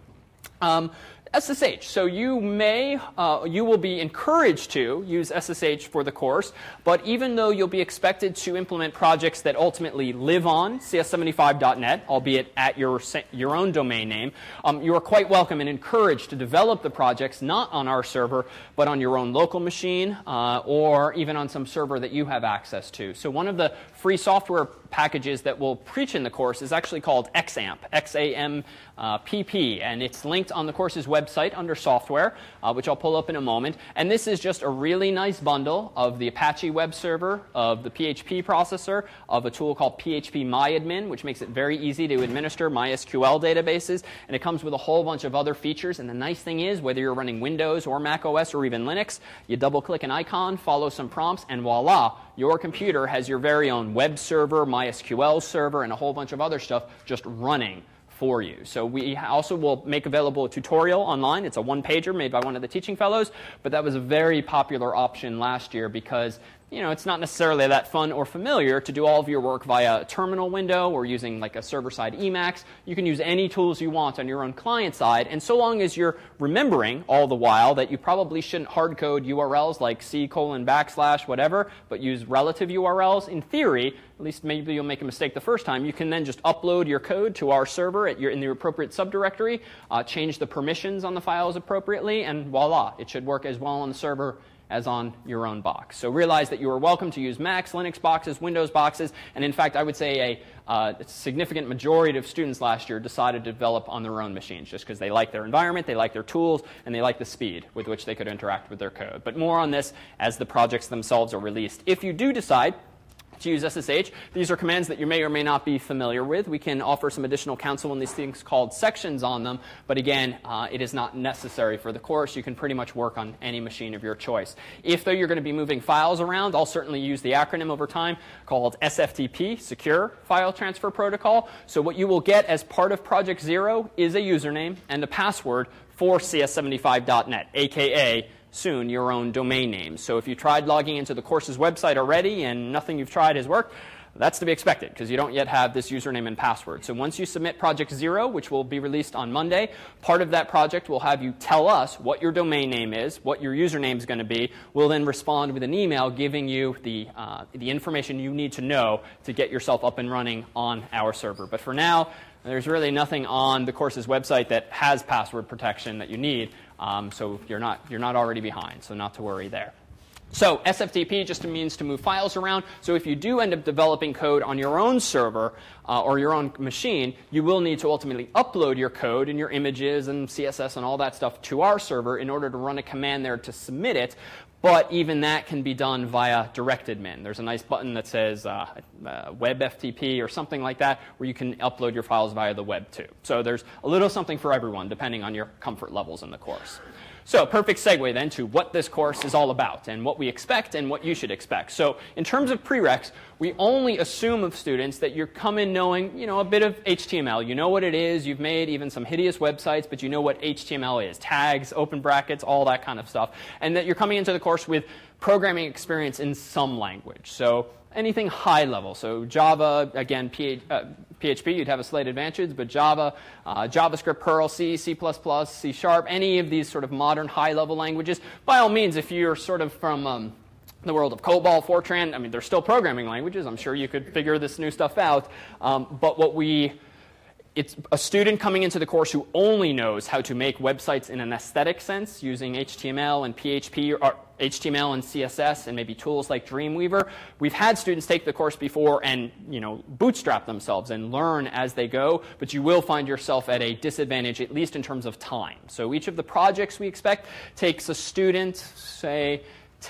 SSH. So you will be encouraged to use SSH for the course, but even though you'll be expected to implement projects that ultimately live on cs75.net, albeit at your own domain name, you are quite welcome and encouraged to develop the projects not on our server, but on your own local machine or even on some server that you have access to. So one of the free software packages that we'll preach in the course is actually called XAMPP, X-A-M-P-P, and it's linked on the course's website under software, which I'll pull up in a moment. And this is just a really nice bundle of the Apache web server, of the PHP processor, of a tool called phpMyAdmin, which makes it very easy to administer MySQL databases, and it comes with a whole bunch of other features. And the nice thing is, whether you're running Windows or Mac OS or even Linux, you double-click an icon, follow some prompts, and voila, your computer has your very own web server, MySQL server, and a whole bunch of other stuff just running for you. So we also will make available a tutorial online. It's a one-pager made by one of the teaching fellows, but that was a very popular option last year because it's not necessarily that fun or familiar to do all of your work via a terminal window or using like a server-side Emacs. You can use any tools you want on your own client side, and so long as you're remembering all the while that you probably shouldn't hard-code URLs like C:\/ whatever, but use relative URLs, in theory, at least maybe you'll make a mistake the first time, you can then just upload your code to our server in the appropriate subdirectory, change the permissions on the files appropriately, and voila, it should work as well on the server as on your own box. So realize that you are welcome to use Macs, Linux boxes, Windows boxes, and in fact, I would say a significant majority of students last year decided to develop on their own machines just because they like their environment, they like their tools, and they like the speed with which they could interact with their code. But more on this as the projects themselves are released. If you do decide to use SSH, these are commands that you may or may not be familiar with. We can offer some additional counsel on these things called sections on them, but again, it is not necessary for the course. You can pretty much work on any machine of your choice. If, though, you're going to be moving files around, I'll certainly use the acronym over time called SFTP, Secure File Transfer Protocol. So what you will get as part of Project Zero is a username and a password for cs75.net, aka soon your own domain name. So if you tried logging into the course's website already and nothing you've tried has worked, that's to be expected because you don't yet have this username and password. So once you submit Project Zero, which will be released on Monday, part of that project will have you tell us what your domain name is, what your username is going to be. We'll then respond with an email giving you the information you need to know to get yourself up and running on our server. But for now, there's really nothing on the course's website that has password protection that you need. So you're not already behind, so not to worry there. So SFTP just means to move files around. So if you do end up developing code on your own server or your own machine, you will need to ultimately upload your code and your images and CSS and all that stuff to our server in order to run a command there to submit it. But even that can be done via DirectAdmin. There's a nice button that says WebFTP or something like that where you can upload your files via the web too. So there's a little something for everyone depending on your comfort levels in the course. So perfect segue then to what this course is all about and what we expect and what you should expect. So in terms of prereqs, we only assume of students that you're coming knowing, a bit of HTML. You know what it is. You've made even some hideous websites, but you know what HTML is. Tags, open brackets, all that kind of stuff. And that you're coming into the course with programming experience in some language. So anything high level. So Java, again, PHP, you'd have a slight advantage, but Java, JavaScript, Perl, C, C++, C#, any of these sort of modern high-level languages, by all means, if you're sort of from the world of COBOL, Fortran, I mean, they're still programming languages. I'm sure you could figure this new stuff out. But it's a student coming into the course who only knows how to make websites in an aesthetic sense using HTML and PHP or HTML and CSS and maybe tools like Dreamweaver. We've had students take the course before and bootstrap themselves and learn as they go, but you will find yourself at a disadvantage, at least in terms of time. So each of the projects we expect takes a student, say,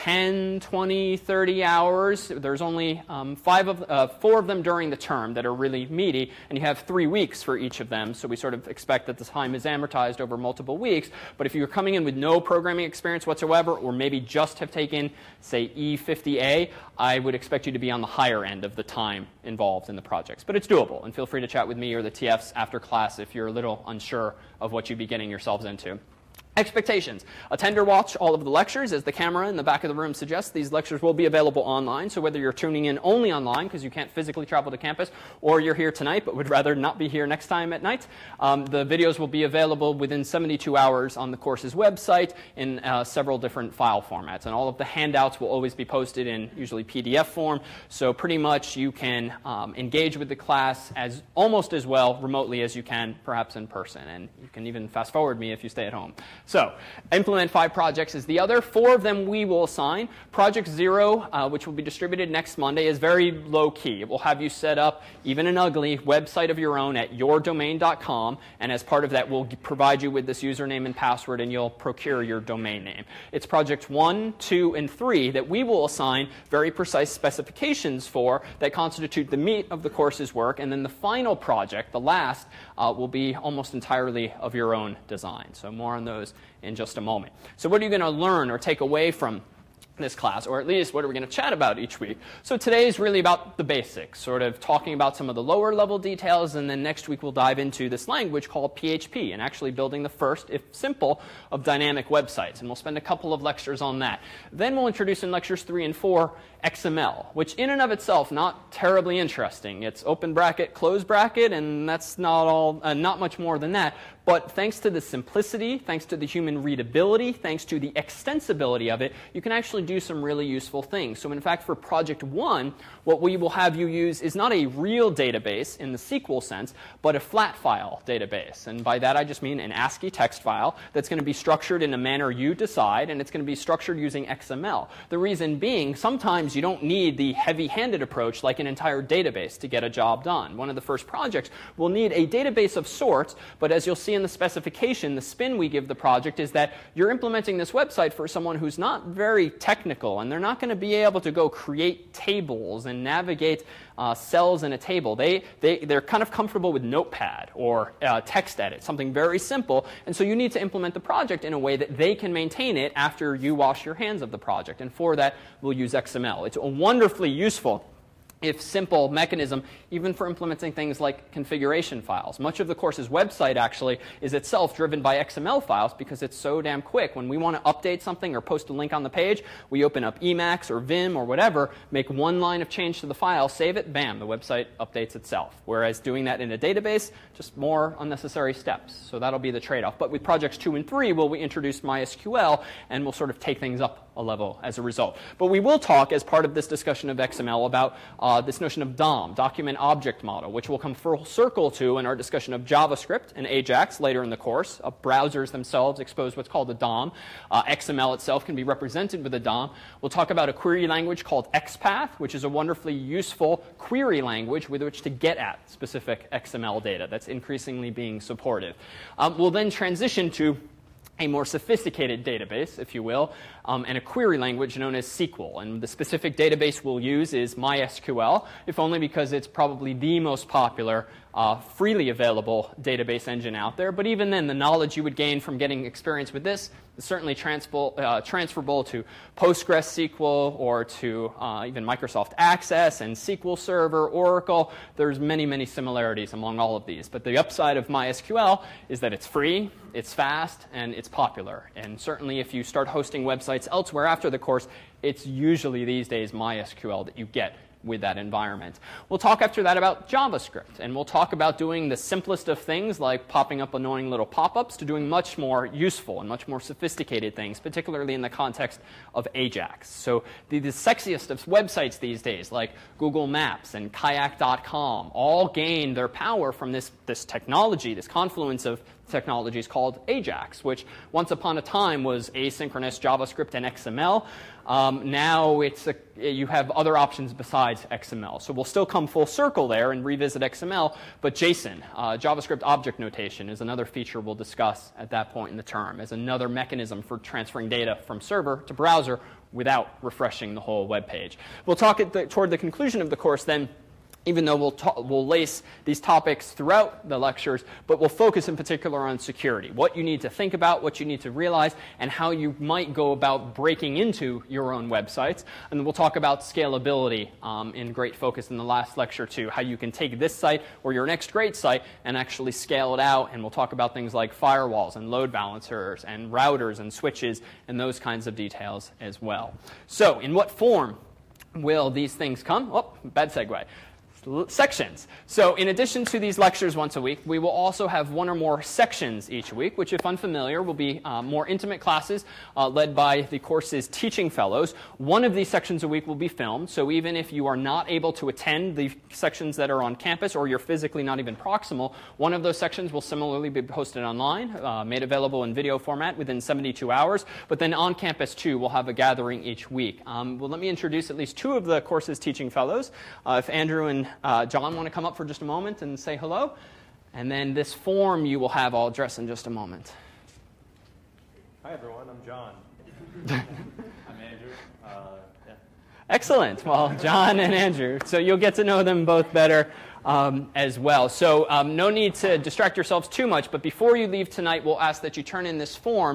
10, 20, 30 hours. There's only 4 of them during the term that are really meaty, and you have 3 weeks for each of them. So we sort of expect that the time is amortized over multiple weeks. But if you're coming in with no programming experience whatsoever, or maybe just have taken, say, E50A, I would expect you to be on the higher end of the time involved in the projects. But it's doable, and feel free to chat with me or the TFs after class if you're a little unsure of what you'd be getting yourselves into. Expectations. Attend or watch all of the lectures. As the camera in the back of the room suggests, these lectures will be available online. So whether you're tuning in only online because you can't physically travel to campus, or you're here tonight but would rather not be here next time at night, the videos will be available within 72 hours on the course's website in several different file formats. And all of the handouts will always be posted in usually PDF form. So pretty much you can engage with the class almost as well remotely as you can perhaps in person. And you can even fast forward me if you stay at home. So, implement 5 projects is the other. 4 of them we will assign. Project Zero, which will be distributed next Monday, is very low key. It will have you set up even an ugly website of your own at yourdomain.com, and as part of that, we'll provide you with this username and password, and you'll procure your domain name. It's projects 1, 2, and 3 that we will assign very precise specifications for that constitute the meat of the course's work, and then the final project, the last, will be almost entirely of your own design. So more on those in just a moment. So what are you going to learn or take away from this class, or at least what are we going to chat about each week? So today is really about the basics, sort of talking about some of the lower level details, and then next week we'll dive into this language called PHP and actually building the first, if simple, of dynamic websites. And we'll spend a couple of lectures on that. Then we'll introduce in lectures 3 and 4 XML, which in and of itself not terribly interesting. It's open bracket, close bracket, and that's not much more than that. But thanks to the simplicity, thanks to the human readability, thanks to the extensibility of it, you can actually do some really useful things. So in fact, for Project 1, what we will have you use is not a real database in the SQL sense, but a flat file database. And by that I just mean an ASCII text file that's going to be structured in a manner you decide, and it's going to be structured using XML. The reason being, sometimes you don't need the heavy-handed approach like an entire database to get a job done. One of the first projects will need a database of sorts, but as you'll see in the specification, the spin we give the project is that you're implementing this website for someone who's not very technical, and they're not going to be able to go create tables and navigate cells in a table. They're kind of comfortable with Notepad or text edit, something very simple, and so you need to implement the project in a way that they can maintain it after you wash your hands of the project, and for that we'll use XML. It's a wonderfully useful, if simple, mechanism even for implementing things like configuration files. Much of the course's website actually is itself driven by XML files because it's so damn quick. When we want to update something or post a link on the page, we open up Emacs or Vim or whatever, make one line of change to the file, save it, bam, the website updates itself. Whereas doing that in a database, just more unnecessary steps. So that'll be the trade-off. But with projects 2 and 3, we introduce MySQL, and we'll sort of take things up a level as a result. But we will talk, as part of this discussion of XML, about this notion of DOM, Document Object Model, which will come full circle to in our discussion of JavaScript and AJAX later in the course. Browsers themselves expose what's called a DOM. XML itself can be represented with a DOM. We'll talk about a query language called XPath, which is a wonderfully useful query language with which to get at specific XML data that's increasingly being supported. We'll then transition to a more sophisticated database, if you will, and a query language known as SQL. And the specific database we'll use is MySQL, if only because it's probably the most popular freely available database engine out there. But even then, the knowledge you would gain from getting experience with this is certainly transferable to PostgreSQL or to even Microsoft Access and SQL Server, Oracle. There's many, many similarities among all of these. But the upside of MySQL is that it's free, it's fast, and it's popular. And certainly if you start hosting websites elsewhere after the course, it's usually these days MySQL that you get with that environment. We'll talk after that about JavaScript, and we'll talk about doing the simplest of things like popping up annoying little pop-ups to doing much more useful and much more sophisticated things, particularly in the context of AJAX. So the sexiest of websites these days, like Google Maps and Kayak.com, all gain their power from this technology, this confluence of technologies called AJAX, which once upon a time was asynchronous JavaScript and XML. Now you have other options besides XML. So we'll still come full circle there and revisit XML, but JSON, JavaScript object notation, is another feature we'll discuss at that point in the term as another mechanism for transferring data from server to browser without refreshing the whole web page. We'll talk toward the conclusion of the course then, even though we'll lace these topics throughout the lectures, but we'll focus in particular on security, what you need to think about, what you need to realize, and how you might go about breaking into your own websites. And we'll talk about scalability in great focus in the last lecture too, how you can take this site or your next great site and actually scale it out. And we'll talk about things like firewalls and load balancers and routers and switches and those kinds of details as well. So in what form will these things come? Oh, bad segue. Sections. So in addition to these lectures once a week, we will also have one or more sections each week, which if unfamiliar will be more intimate classes led by the course's teaching fellows. One of these sections a week will be filmed, so even if you are not able to attend the sections that are on campus or you're physically not even proximal, one of those sections will similarly be posted online, made available in video format within 72 hours. But then on campus too, we'll have a gathering each week. Well, let me introduce at least two of the course's teaching fellows. If Andrew and John want to come up for just a moment and say hello. And then this form you will have, I'll address in just a moment. Hi, everyone. I'm John. I'm Andrew. Yeah. Excellent. Well, John and Andrew. So you'll get to know them both better as well. So no need to distract yourselves too much, but before you leave tonight, we'll ask that you turn in this form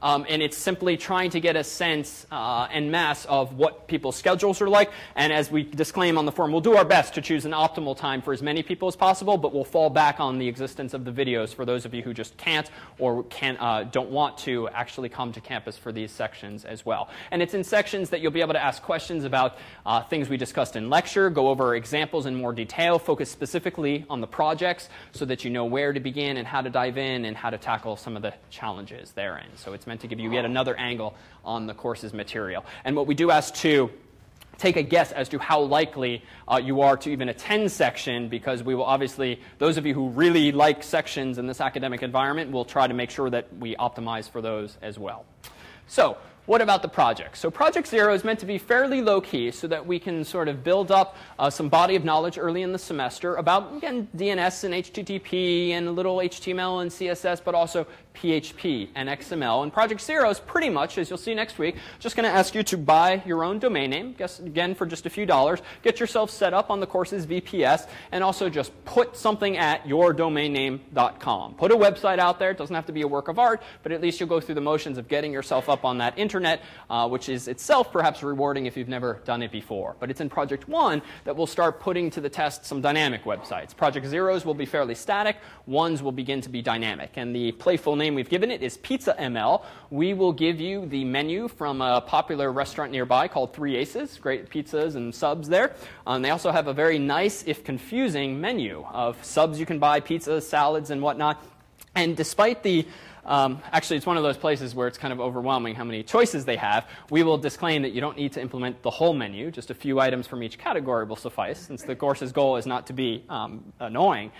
and it's simply trying to get a sense en masse of what people's schedules are like. And as we disclaim on the form, we'll do our best to choose an optimal time for as many people as possible, but we'll fall back on the existence of the videos for those of you who just can't or don't want to actually come to campus for these sections as well. And it's in sections that you'll be able to ask questions about things we discussed in lecture, go over examples in more detail, focus specifically on the projects so that you know where to begin and how to dive in and how to tackle some of the challenges therein. So it's meant to give you yet another angle on the course's material. And what we do ask to take a guess as to how likely you are to even attend section, because we will obviously, those of you who really like sections in this academic environment, will try to make sure that we optimize for those as well. So what about the project? So Project Zero is meant to be fairly low-key so that we can sort of build up some body of knowledge early in the semester about, again, DNS and HTTP and a little HTML and CSS, but also PHP and XML. And Project Zero is pretty much, as you'll see next week, just going to ask you to buy your own domain name, guess again for just a few dollars, get yourself set up on the course's VPS, and also just put something at yourdomainname.com. Put a website out there. It doesn't have to be a work of art, but at least you'll go through the motions of getting yourself up on that internet, which is itself perhaps rewarding if you've never done it before. But it's in Project 1 that we'll start putting to the test some dynamic websites. Project Zeros will be fairly static. Ones will begin to be dynamic. And the playful name we've given it is Pizza ML. We will give you the menu from a popular restaurant nearby called Three Aces. Great pizzas and subs there. They also have a very nice, if confusing, menu of subs you can buy, pizzas, salads, and whatnot. And despite the actually, it's one of those places where it's kind of overwhelming how many choices they have. We will disclaim that you don't need to implement the whole menu. Just a few items from each category will suffice, since the course's goal is not to be annoying.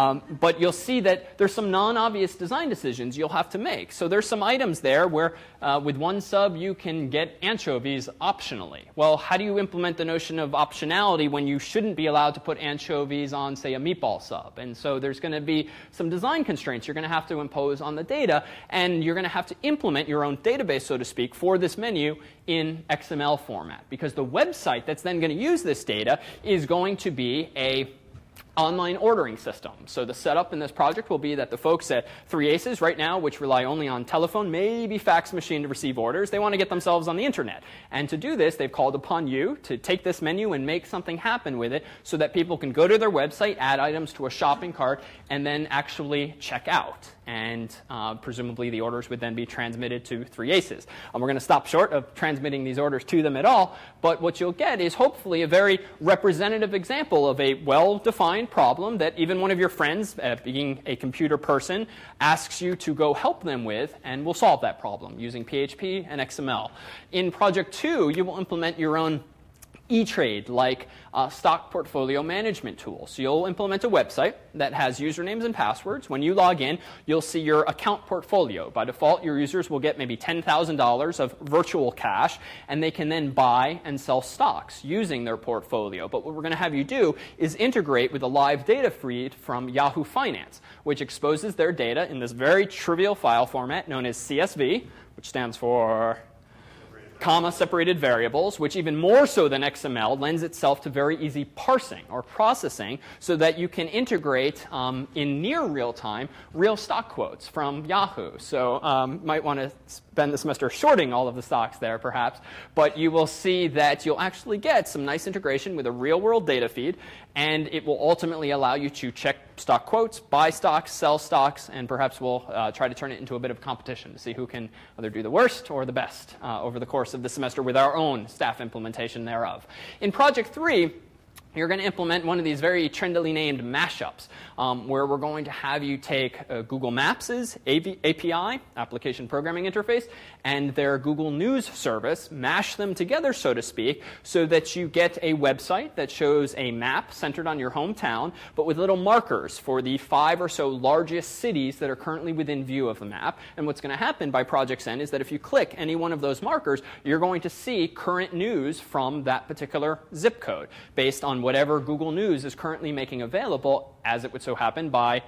But you'll see that there's some non-obvious design decisions you'll have to make. So there's some items there where with one sub you can get anchovies optionally. Well, how do you implement the notion of optionality when you shouldn't be allowed to put anchovies on, say, a meatball sub? And so there's going to be some design constraints you're going to have to impose on the data, and you're going to have to implement your own database, so to speak, for this menu in XML format. Because the website that's then going to use this data is going to be a online ordering system. So the setup in this project will be that the folks at Three Aces right now, which rely only on telephone, maybe fax machine to receive orders, they want to get themselves on the internet. And to do this, they've called upon you to take this menu and make something happen with it so that people can go to their website, add items to a shopping cart, and then actually check out. And presumably the orders would then be transmitted to Three Aces. We're going to stop short of transmitting these orders to them at all, but what you'll get is hopefully a very representative example of a well-defined problem that even one of your friends, being a computer person, asks you to go help them with, and we'll solve that problem using PHP and XML. In Project 2, you will implement your own E-Trade, like stock portfolio management tool. So you'll implement a website that has usernames and passwords. When you log in, you'll see your account portfolio. By default, your users will get maybe $10,000 of virtual cash, and they can then buy and sell stocks using their portfolio. But what we're going to have you do is integrate with a live data feed from Yahoo Finance, which exposes their data in this very trivial file format known as CSV, which stands for comma-separated variables, which even more so than XML lends itself to very easy parsing or processing so that you can integrate in near real time real stock quotes from Yahoo. So might want to spend the semester shorting all of the stocks there perhaps, but you will see that you'll actually get some nice integration with a real-world data feed, and it will ultimately allow you to check stock quotes, buy stocks, sell stocks, and perhaps we'll try to turn it into a bit of competition to see who can either do the worst or the best over the course of the semester with our own staff implementation thereof. In Project 3, you're going to implement one of these very trendily named mashups, where we're going to have you take Google Maps' API, Application Programming Interface, and their Google News service, mash them together, so to speak, so that you get a website that shows a map centered on your hometown, but with little markers for the 5 or so largest cities that are currently within view of the map. And what's going to happen by Project's End is that if you click any one of those markers, you're going to see current news from that particular zip code based on whatever Google News is currently making available, as it would so happen, by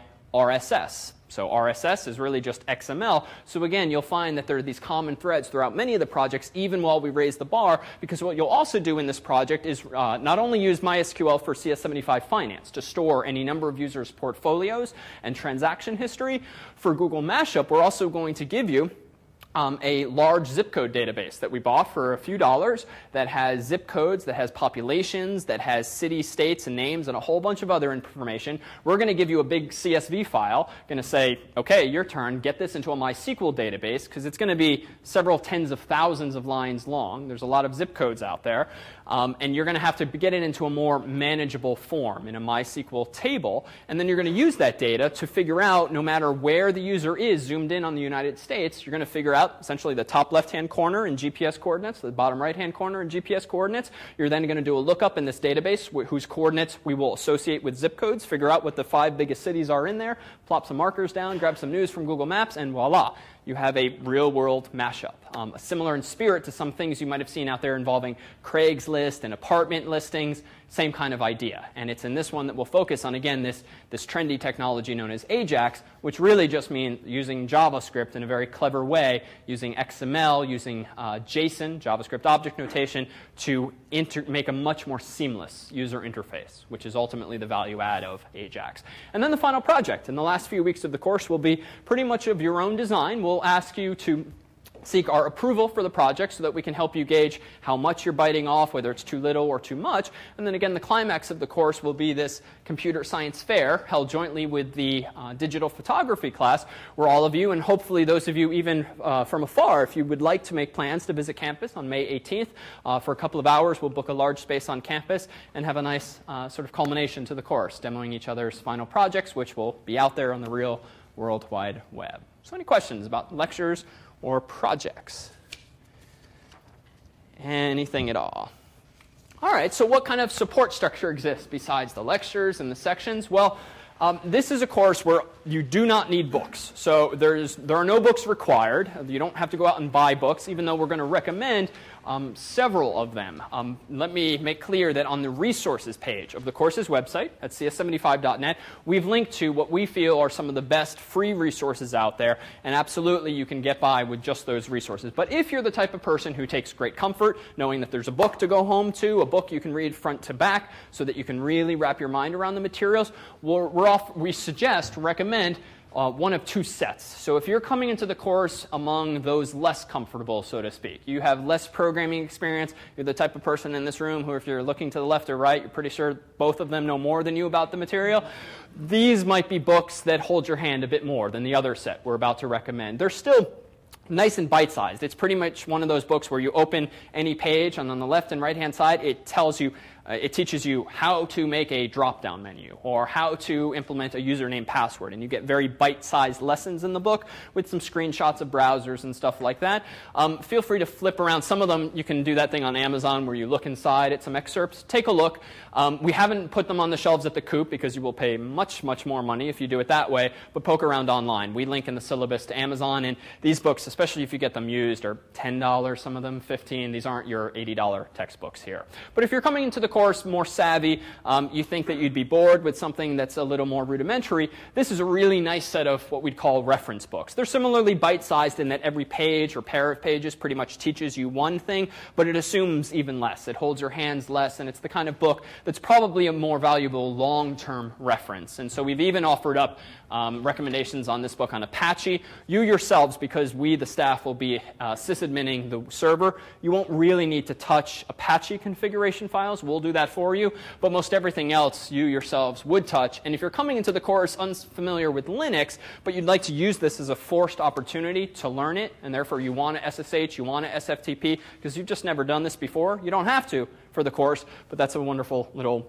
RSS. So RSS is really just XML. So again, you'll find that there are these common threads throughout many of the projects, even while we raise the bar, because what you'll also do in this project is not only use MySQL for CS75 Finance to store any number of users' portfolios and transaction history. For Google Mashup, we're also going to give you a large zip code database that we bought for a few dollars that has zip codes, that has populations, that has cities, states, and names, and a whole bunch of other information. We're going to give you a big CSV file, going to say, okay, your turn, get this into a MySQL database, because it's going to be several tens of thousands of lines long. There's a lot of zip codes out there. And you're going to have to get it into a more manageable form in a MySQL table. And then you're going to use that data to figure out, no matter where the user is zoomed in on the United States, you're going to figure out essentially the top left-hand corner in GPS coordinates, the bottom right-hand corner in GPS coordinates. You're then going to do a lookup in this database whose coordinates we will associate with zip codes, figure out what the 5 biggest cities are in there, plop some markers down, grab some news from Google Maps, and voila. You have a real-world mashup, similar in spirit to some things you might have seen out there involving Craigslist and apartment listings, same kind of idea. And it's in this one that we'll focus on, again, this trendy technology known as AJAX, which really just means using JavaScript in a very clever way, using XML, using JSON, JavaScript object notation, to make a much more seamless user interface, which is ultimately the value add of AJAX. And then the final project in the last few weeks of the course will be pretty much of your own design. We'll ask you to seek our approval for the project so that we can help you gauge how much you're biting off, whether it's too little or too much. And then again, the climax of the course will be this computer science fair held jointly with the digital photography class, where all of you, and hopefully those of you even from afar, if you would like to make plans to visit campus on May 18th, for a couple of hours, we'll book a large space on campus and have a nice sort of culmination to the course, demoing each other's final projects, which will be out there on the real World Wide Web. So any questions about lectures or projects? Anything at all? All right, so what kind of support structure exists besides the lectures and the sections? Well, this is a course where you do not need books. So there are no books required. You don't have to go out and buy books, even though we're going to recommend several of them. Let me make clear that on the resources page of the course's website at cs75.net, we've linked to what we feel are some of the best free resources out there, and absolutely you can get by with just those resources. But if you're the type of person who takes great comfort knowing that there's a book to go home to, a book you can read front to back so that you can really wrap your mind around the materials, we recommend one of 2 sets. So if you're coming into the course among those less comfortable, so to speak, you have less programming experience, you're the type of person in this room who, if you're looking to the left or right, you're pretty sure both of them know more than you about the material, these might be books that hold your hand a bit more than the other set we're about to recommend. They're still nice and bite-sized. It's pretty much one of those books where you open any page, and on the left and right-hand side, it tells you, it teaches you how to make a drop-down menu or how to implement a username password. And you get very bite-sized lessons in the book with some screenshots of browsers and stuff like that. Feel free to flip around. Some of them, you can do that thing on Amazon where you look inside at some excerpts. Take a look. We haven't put them on the shelves at the Coop because you will pay much, much more money if you do it that way, but poke around online. We link in the syllabus to Amazon, and these books, especially if you get them used, are $10, some of them $15. These aren't your $80 textbooks here. But if you're coming into the course more savvy, you think that you'd be bored with something that's a little more rudimentary, this is a really nice set of what we'd call reference books. They're similarly bite-sized in that every page or pair of pages pretty much teaches you one thing, but it assumes even less. It holds your hands less, and it's the kind of book that's probably a more valuable long-term reference. And so we've even offered up recommendations on this book on Apache. You yourselves, because we, the staff, will be sysadminning the server, you won't really need to touch Apache configuration files. We'll do that for you. But most everything else you yourselves would touch. And if you're coming into the course unfamiliar with Linux, but you'd like to use this as a forced opportunity to learn it, and therefore you want to SSH, you want to SFTP, because you've just never done this before, you don't have to for the course, but that's a wonderful little,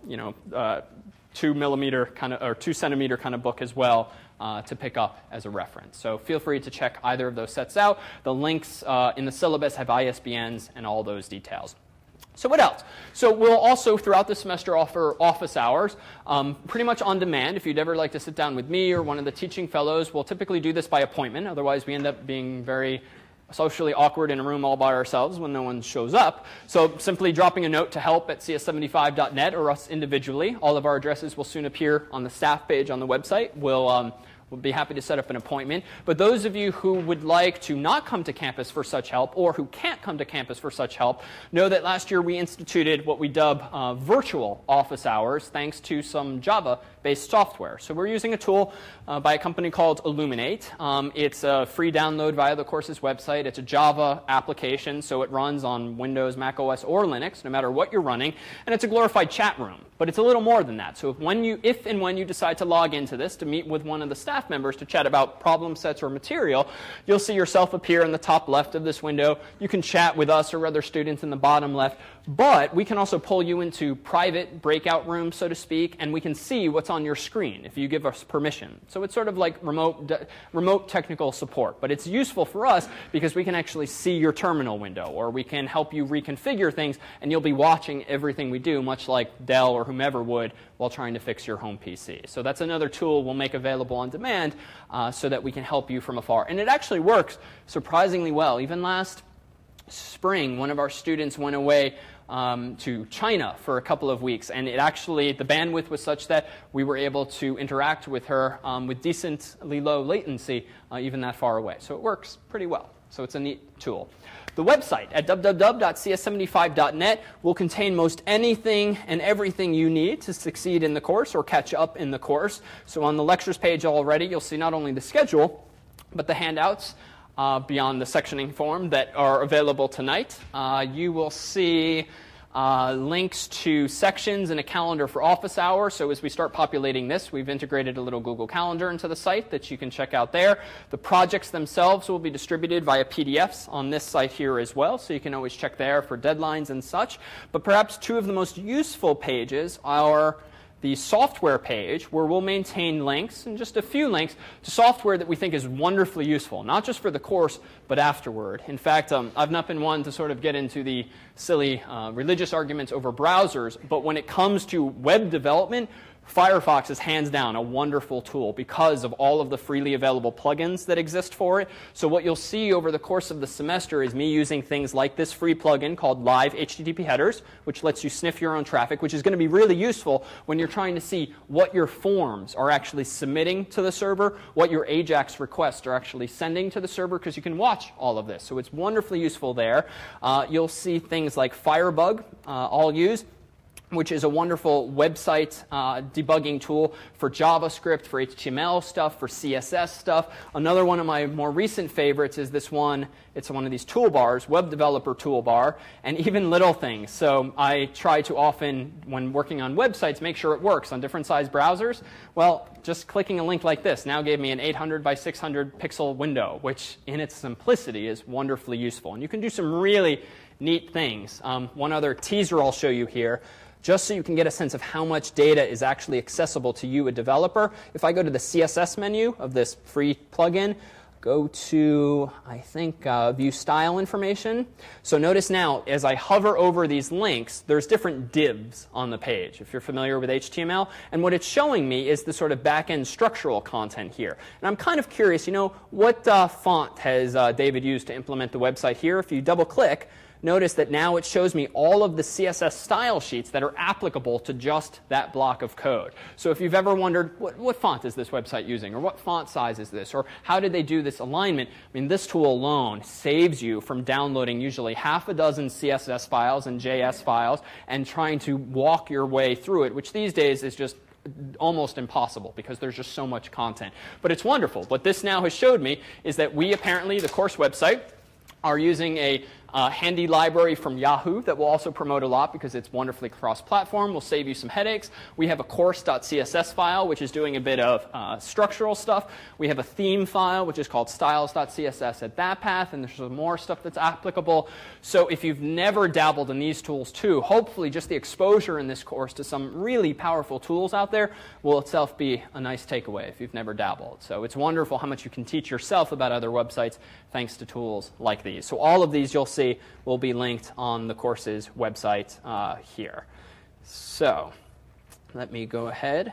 2mm kind of, or 2 centimeter kind of book as well to pick up as a reference. So feel free to check either of those sets out. The links in the syllabus have ISBNs and all those details. So what else? So we'll also, throughout the semester, offer office hours, pretty much on demand. If you'd ever like to sit down with me or one of the teaching fellows, we'll typically do this by appointment. Otherwise, we end up being very socially awkward in a room all by ourselves when no one shows up. So simply dropping a note to help@cs75.net or us individually. All of our addresses will soon appear on the staff page on the website. We'll we'll be happy to set up an appointment. But those of you who would like to not come to campus for such help, or who can't come to campus for such help, know that last year we instituted what we dub virtual office hours, thanks to some Java-based software. So we're using a tool by a company called Illuminate. It's a free download via the course's website. It's a Java application, so it runs on Windows, Mac OS, or Linux, no matter what you're running. And it's a glorified chat room. But it's a little more than that. So if and when you decide to log into this to meet with one of the staff members to chat about problem sets or material, you'll see yourself appear in the top left of this window. You can chat with us or other students in the bottom left. But we can also pull you into private breakout rooms, so to speak, and we can see what's on your screen if you give us permission. So it's sort of like remote technical support. But it's useful for us because we can actually see your terminal window, or we can help you reconfigure things, and you'll be watching everything we do, much like Dell or whomever would while trying to fix your home PC. So that's another tool we'll make available on demand so that we can help you from afar. And it actually works surprisingly well. Even last spring, one of our students went away to China for a couple of weeks, and the bandwidth was such that we were able to interact with her with decently low latency even that far away. So it works pretty well. So it's a neat tool. The website at www.cs75.net will contain most anything and everything you need to succeed in the course or catch up in the course. So on the lectures page already, you'll see not only the schedule, but the handouts beyond the sectioning form that are available tonight. You will see links to sections and a calendar for office hours. So as we start populating this, we've integrated a little Google Calendar into the site that you can check out there. The projects themselves will be distributed via PDFs on this site here as well, so you can always check there for deadlines and such. But perhaps two of the most useful pages are the software page, where we'll maintain links, and just a few links, to software that we think is wonderfully useful, not just for the course, but afterward. In fact, I've not been one to sort of get into the silly religious arguments over browsers, but when it comes to web development, Firefox is hands down a wonderful tool because of all of the freely available plugins that exist for it. So what you'll see over the course of the semester is me using things like this free plugin called Live HTTP Headers, which lets you sniff your own traffic, which is going to be really useful when you're trying to see what your forms are actually submitting to the server, what your AJAX requests are actually sending to the server, because you can watch all of this. So it's wonderfully useful there. You'll see things like Firebug, I'll use, which is a wonderful website debugging tool for JavaScript, for HTML stuff, for CSS stuff. Another one of my more recent favorites is this one. It's one of these toolbars, Web Developer Toolbar, and even little things. So I try to often, when working on websites, make sure it works on different size browsers. Well, just clicking a link like this now gave me an 800 by 600 pixel window, which in its simplicity is wonderfully useful. And you can do some really neat things. One other teaser I'll show you here, just so you can get a sense of how much data is actually accessible to you, a developer. If I go to the CSS menu of this free plugin, go to, I think, view style information. So notice now, as I hover over these links, there's different divs on the page, if you're familiar with HTML. And what it's showing me is the sort of back-end structural content here. And I'm kind of curious, what font has David used to implement the website here? If you double-click, notice that now it shows me all of the CSS style sheets that are applicable to just that block of code. So if you've ever wondered, what font is this website using? Or what font size is this? Or how did they do this alignment? This tool alone saves you from downloading usually half a dozen CSS files and JS files and trying to walk your way through it, which these days is just almost impossible because there's just so much content. But it's wonderful. What this now has showed me is that we apparently, the course website, are using a handy library from Yahoo that will also promote a lot because it's wonderfully cross-platform. Will save you some headaches. We have a course.css file, which is doing a bit of structural stuff. We have a theme file, which is called styles.css at that path, and there's some more stuff that's applicable. So if you've never dabbled in these tools too, hopefully just the exposure in this course to some really powerful tools out there will itself be a nice takeaway if you've never dabbled. So it's wonderful how much you can teach yourself about other websites thanks to tools like these. So all of these you'll see will be linked on the course's website here. So let me go ahead.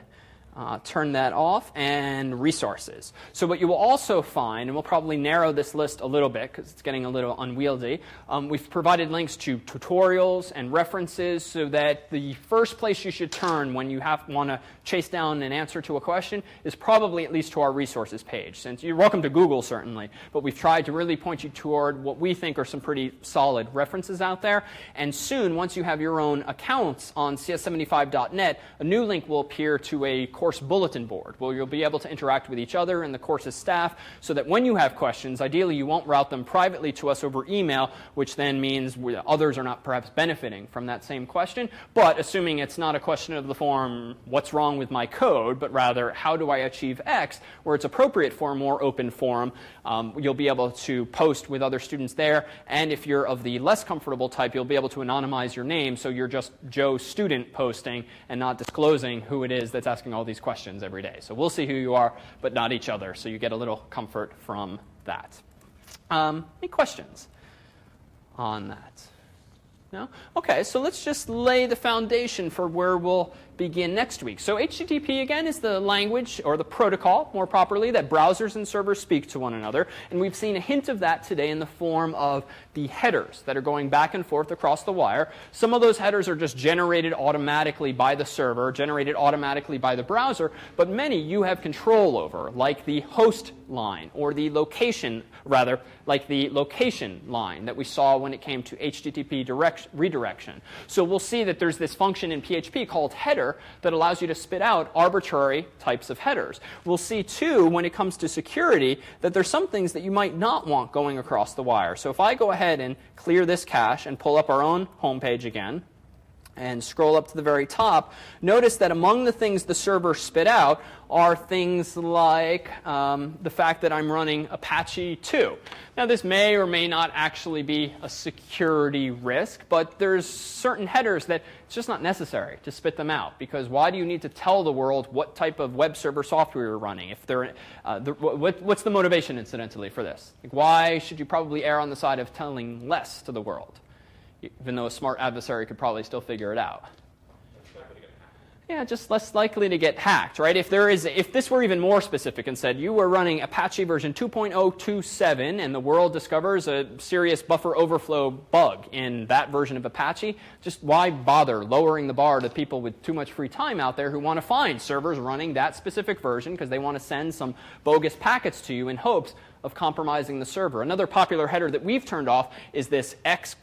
Turn that off, and resources. So what you will also find, and we'll probably narrow this list a little bit because it's getting a little unwieldy, we've provided links to tutorials and references so that the first place you should turn when you want to chase down an answer to a question is probably at least to our resources page. Since you're welcome to Google, certainly, but we've tried to really point you toward what we think are some pretty solid references out there. And soon, once you have your own accounts on cs75.net, a new link will appear to a course bulletin board where you'll be able to interact with each other and the course's staff so that when you have questions, ideally you won't route them privately to us over email, which then means others are not perhaps benefiting from that same question. But assuming it's not a question of the form, what's wrong with my code, but rather, how do I achieve X, where it's appropriate for a more open forum, you'll be able to post with other students there. And if you're of the less comfortable type, you'll be able to anonymize your name so you're just Joe student posting and not disclosing who it is that's asking all these questions every day. So we'll see who you are, but not each other. So you get a little comfort from that. Any questions on that? No? Okay, so let's just lay the foundation for where we'll begin next week. So HTTP, again, is the language, or the protocol, more properly, that browsers and servers speak to one another. And we've seen a hint of that today in the form of the headers that are going back and forth across the wire. Some of those headers are just generated automatically by the server, generated automatically by the browser, but many you have control over, like the host line, or the location, rather, like the location line that we saw when it came to HTTP redirection. So we'll see that there's this function in PHP called header that allows you to spit out arbitrary types of headers. We'll see, too, when it comes to security, that there's some things that you might not want going across the wire. So if I go ahead and clear this cache and pull up our own homepage again, and scroll up to the very top, notice that among the things the server spit out are things like the fact that I'm running Apache 2. Now, this may or may not actually be a security risk, but there's certain headers that it's just not necessary to spit them out, because why do you need to tell the world what type of web server software you're running? If they're, what's the motivation, incidentally, for this? Like, why should you probably err on the side of telling less to the world? Even though a smart adversary could probably still figure it out. Yeah, just less likely to get hacked, right? If this were even more specific and said you were running Apache version 2.027 and the world discovers a serious buffer overflow bug in that version of Apache, just why bother lowering the bar to people with too much free time out there who want to find servers running that specific version because they want to send some bogus packets to you in hopes of compromising the server. Another popular header that we've turned off is this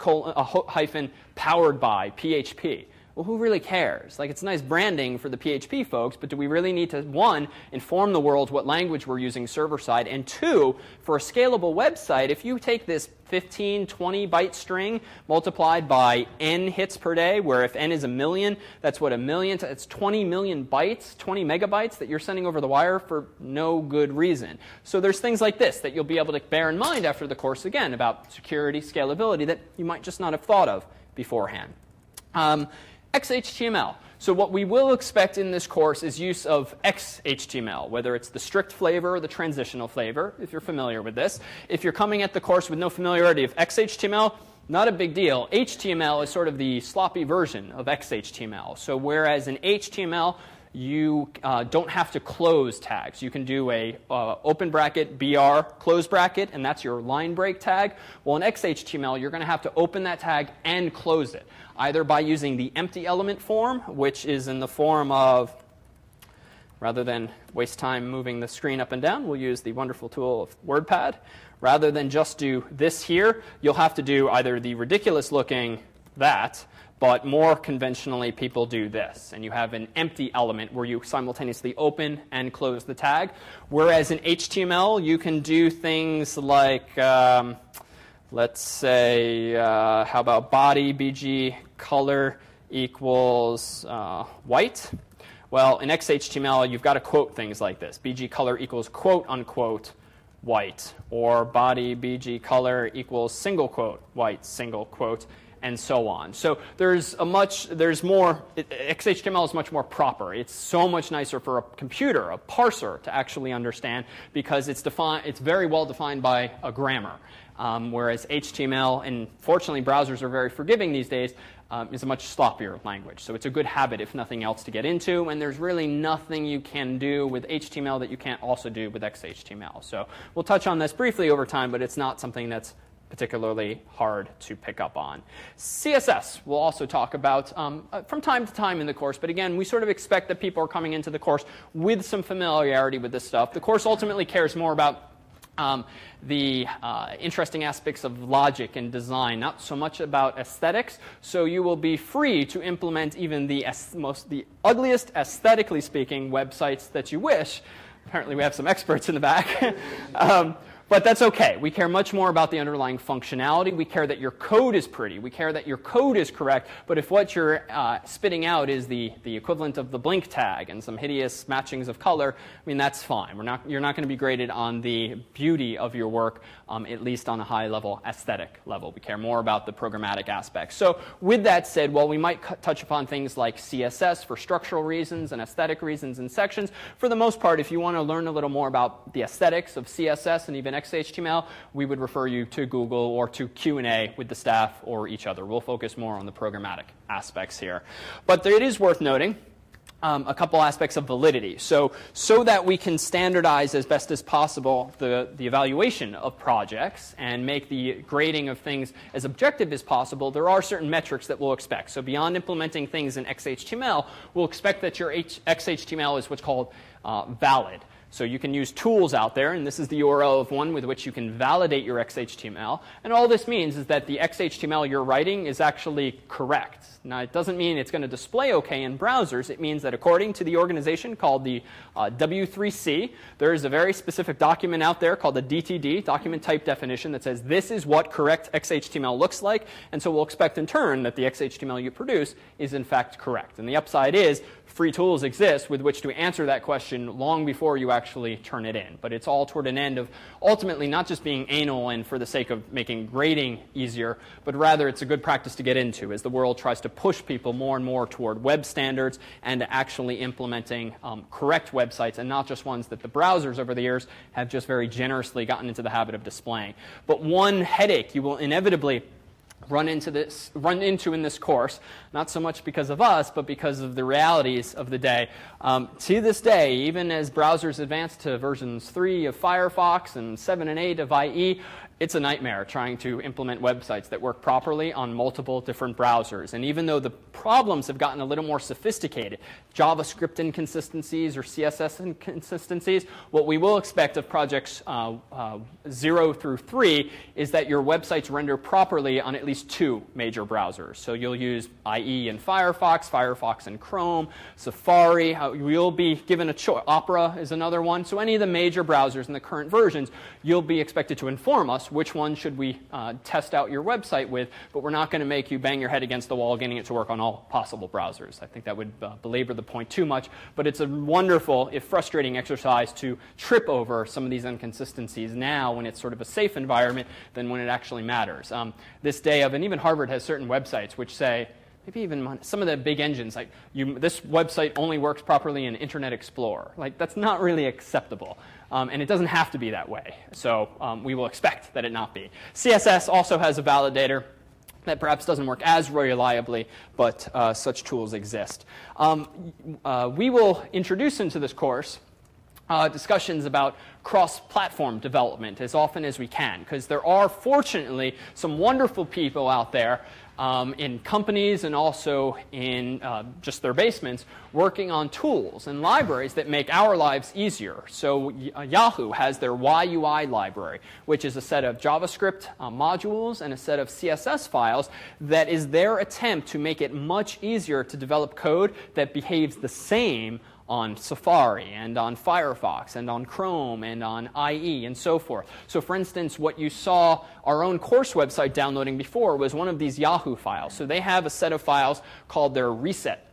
X:_ powered by PHP. Well, who really cares? Like, it's nice branding for the PHP folks, but do we really need to, one, inform the world what language we're using server-side, and two, for a scalable website, if you take this 15, 20 byte string multiplied by n hits per day, where if n is 1,000,000, that's what, 1,000,000, it's 20 million bytes, 20 megabytes that you're sending over the wire for no good reason. So there's things like this that you'll be able to bear in mind after the course, again, about security, scalability, that you might just not have thought of beforehand. XHTML. So what we will expect in this course is use of XHTML, whether it's the strict flavor or the transitional flavor, if you're familiar with this. If you're coming at the course with no familiarity of XHTML, not a big deal. HTML is sort of the sloppy version of XHTML. So whereas in HTML, you don't have to close tags. You can do a open bracket, BR, close bracket, and that's your line break tag. Well, in XHTML, you're going to have to open that tag and close it, either by using the empty element form, which is in the form of, rather than waste time moving the screen up and down, we'll use the wonderful tool of WordPad. Rather than just do this here, you'll have to do either the ridiculous-looking that, but more conventionally, people do this. And you have an empty element where you simultaneously open and close the tag. Whereas in HTML, you can do things like, let's say, how about body BG color equals white? Well, in XHTML, you've got to quote things like this. BG color equals quote unquote white. Or body BG color equals single quote white, single quote, and so on. So there's more, XHTML is much more proper. It's so much nicer for a computer, a parser, to actually understand because it's very well defined by a grammar. Whereas HTML, and fortunately browsers are very forgiving these days, is a much sloppier language. So it's a good habit, if nothing else, to get into. And there's really nothing you can do with HTML that you can't also do with XHTML. So we'll touch on this briefly over time, but it's not something that's particularly hard to pick up on. CSS we'll also talk about from time to time in the course, but again, we sort of expect that people are coming into the course with some familiarity with this stuff. The course ultimately cares more about the interesting aspects of logic and design, not so much about aesthetics. So you will be free to implement even the ugliest, aesthetically speaking, websites that you wish. Apparently we have some experts in the back. But that's okay. We care much more about the underlying functionality. We care that your code is pretty. We care that your code is correct. But if what you're spitting out is the equivalent of the blink tag and some hideous matchings of color, I mean, that's fine. You're not going to be graded on the beauty of your work, at least on a high-level aesthetic level. We care more about the programmatic aspects. So with that said, while we might touch upon things like CSS for structural reasons and aesthetic reasons in sections, for the most part, if you want to learn a little more about the aesthetics of CSS and even XHTML, we would refer you to Google or to Q&A with the staff or each other. We'll focus more on the programmatic aspects here. But it is worth noting a couple aspects of validity. So that we can standardize as best as possible the evaluation of projects and make the grading of things as objective as possible, there are certain metrics that we'll expect. So beyond implementing things in XHTML, we'll expect that your XHTML is what's called valid. So you can use tools out there, and this is the URL of one with which you can validate your XHTML. And all this means is that the XHTML you're writing is actually correct. Now, it doesn't mean it's going to display OK in browsers. It means that according to the organization called the W3C, there is a very specific document out there called the DTD, Document Type Definition, that says this is what correct XHTML looks like. And so we'll expect in turn that the XHTML you produce is in fact correct. And the upside is free tools exist with which to answer that question long before you actually turn it in. But it's all toward an end of ultimately not just being anal and for the sake of making grading easier, but rather it's a good practice to get into as the world tries to push people more and more toward web standards and to actually implementing correct websites and not just ones that the browsers over the years have just very generously gotten into the habit of displaying. But one headache you will inevitably run into in this course, not so much because of us, but because of the realities of the day. To this day, even as browsers advance to versions 3 of Firefox and 7 and 8 of IE, it's a nightmare trying to implement websites that work properly on multiple different browsers. And even though the problems have gotten a little more sophisticated, JavaScript inconsistencies or CSS inconsistencies, what we will expect of projects 0 through 3 is that your websites render properly on at least 2 major browsers. So you'll use IE and Firefox, Firefox and Chrome, Safari. You'll be given a choice. Opera is another one. So any of the major browsers in the current versions, you'll be expected to inform us which one should we test out your website with, but we're not going to make you bang your head against the wall getting it to work on all possible browsers. I think that would belabor the point too much, but it's a wonderful, if frustrating, exercise to trip over some of these inconsistencies now when it's sort of a safe environment than when it actually matters. This day of, and even Harvard has certain websites which say, maybe even some of the big engines, like this website only works properly in Internet Explorer. Like, that's not really acceptable. And it doesn't have to be that way. So we will expect that it not be. CSS also has a validator that perhaps doesn't work as reliably, but such tools exist. We will introduce into this course discussions about cross-platform development as often as we can, because there are, fortunately, some wonderful people out there in companies and also in just their basements working on tools and libraries that make our lives easier. So Yahoo has their YUI library, which is a set of JavaScript modules and a set of CSS files that is their attempt to make it much easier to develop code that behaves the same on Safari and on Firefox and on Chrome and on IE and so forth. So for instance, what you saw our own course website downloading before was one of these Yahoo files. So they have a set of files called their reset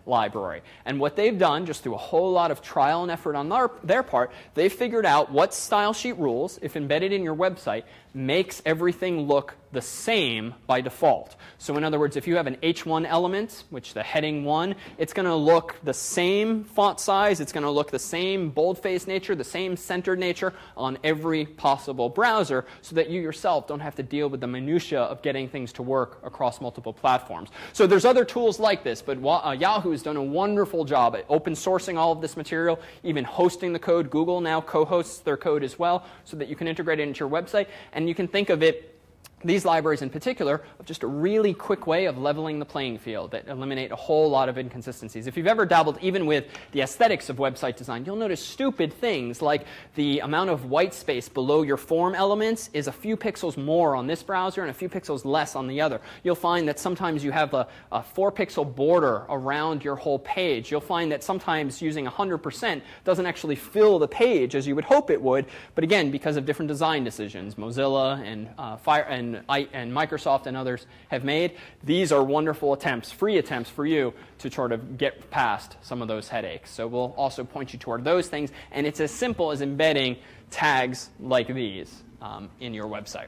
library. And what they've done, just through a whole lot of trial and effort on their part, they've figured out what style sheet rules, if embedded in your website, makes everything look the same by default. So in other words, if you have an H1 element, which the heading 1, it's going to look the same font size, it's going to look the same boldface nature, the same centered nature on every possible browser, so that you yourself don't have to deal with the minutia of getting things to work across multiple platforms. So there's other tools like this, but Yahoo has done a wonderful job at open sourcing all of this material, even hosting the code. Google now co-hosts their code as well, so that you can integrate it into your website. And you can think of it, these libraries in particular, of just a really quick way of leveling the playing field that eliminate a whole lot of inconsistencies. If you've ever dabbled even with the aesthetics of website design, you'll notice stupid things like the amount of white space below your form elements is a few pixels more on this browser and a few pixels less on the other. You'll find that sometimes you have a 4-pixel border around your whole page. You'll find that sometimes using 100% doesn't actually fill the page as you would hope it would, but again, because of different design decisions, Mozilla and Microsoft and others have made, these are wonderful attempts, free attempts for you to sort of get past some of those headaches. So we'll also point you toward those things, and it's as simple as embedding tags like these in your website.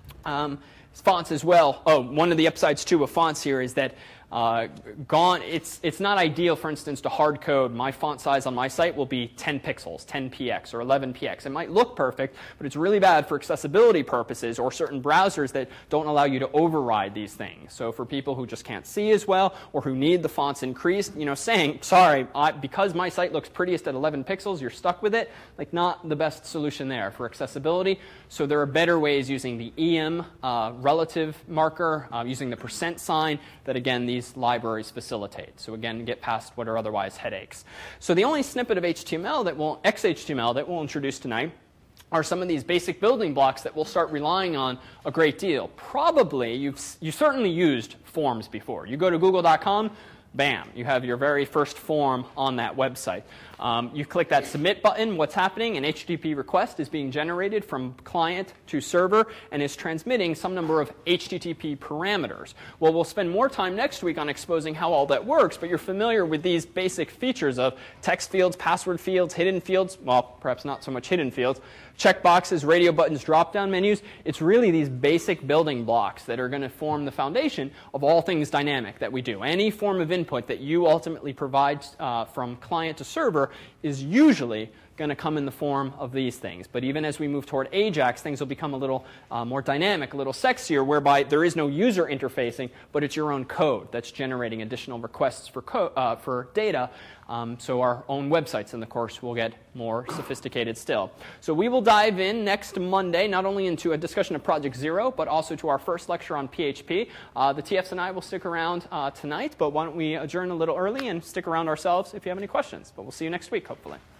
Fonts as well. Oh, one of the upsides too of fonts here is that it's not ideal, for instance, to hard code my font size on my site will be 10 pixels, 10px or 11px. It might look perfect, but it's really bad for accessibility purposes or certain browsers that don't allow you to override these things. So for people who just can't see as well or who need the fonts increased, saying, sorry, because my site looks prettiest at 11 pixels, you're stuck with it, like not the best solution there for accessibility. So there are better ways using the EM relative marker, using the % sign that, again, these libraries facilitate. So again, get past what are otherwise headaches. So the only snippet of XHTML that we'll introduce tonight are some of these basic building blocks that we'll start relying on a great deal. Probably, you've certainly used forms before. You go to google.com, bam, you have your very first form on that website. You click that submit button, what's happening? An HTTP request is being generated from client to server and is transmitting some number of HTTP parameters. Well, we'll spend more time next week on exposing how all that works, but you're familiar with these basic features of text fields, password fields, hidden fields, well, perhaps not so much hidden fields, checkboxes, radio buttons, drop-down menus. It's really these basic building blocks that are going to form the foundation of all things dynamic that we do. Any form of input that you ultimately provide from client to server is usually going to come in the form of these things. But even as we move toward AJAX, things will become a little more dynamic, a little sexier, whereby there is no user interfacing, but it's your own code that's generating additional requests for data. So our own websites in the course will get more sophisticated still. So we will dive in next Monday, not only into a discussion of Project Zero, but also to our first lecture on PHP. The TFs and I will stick around tonight, but why don't we adjourn a little early and stick around ourselves if you have any questions. But we'll see you next week, hopefully.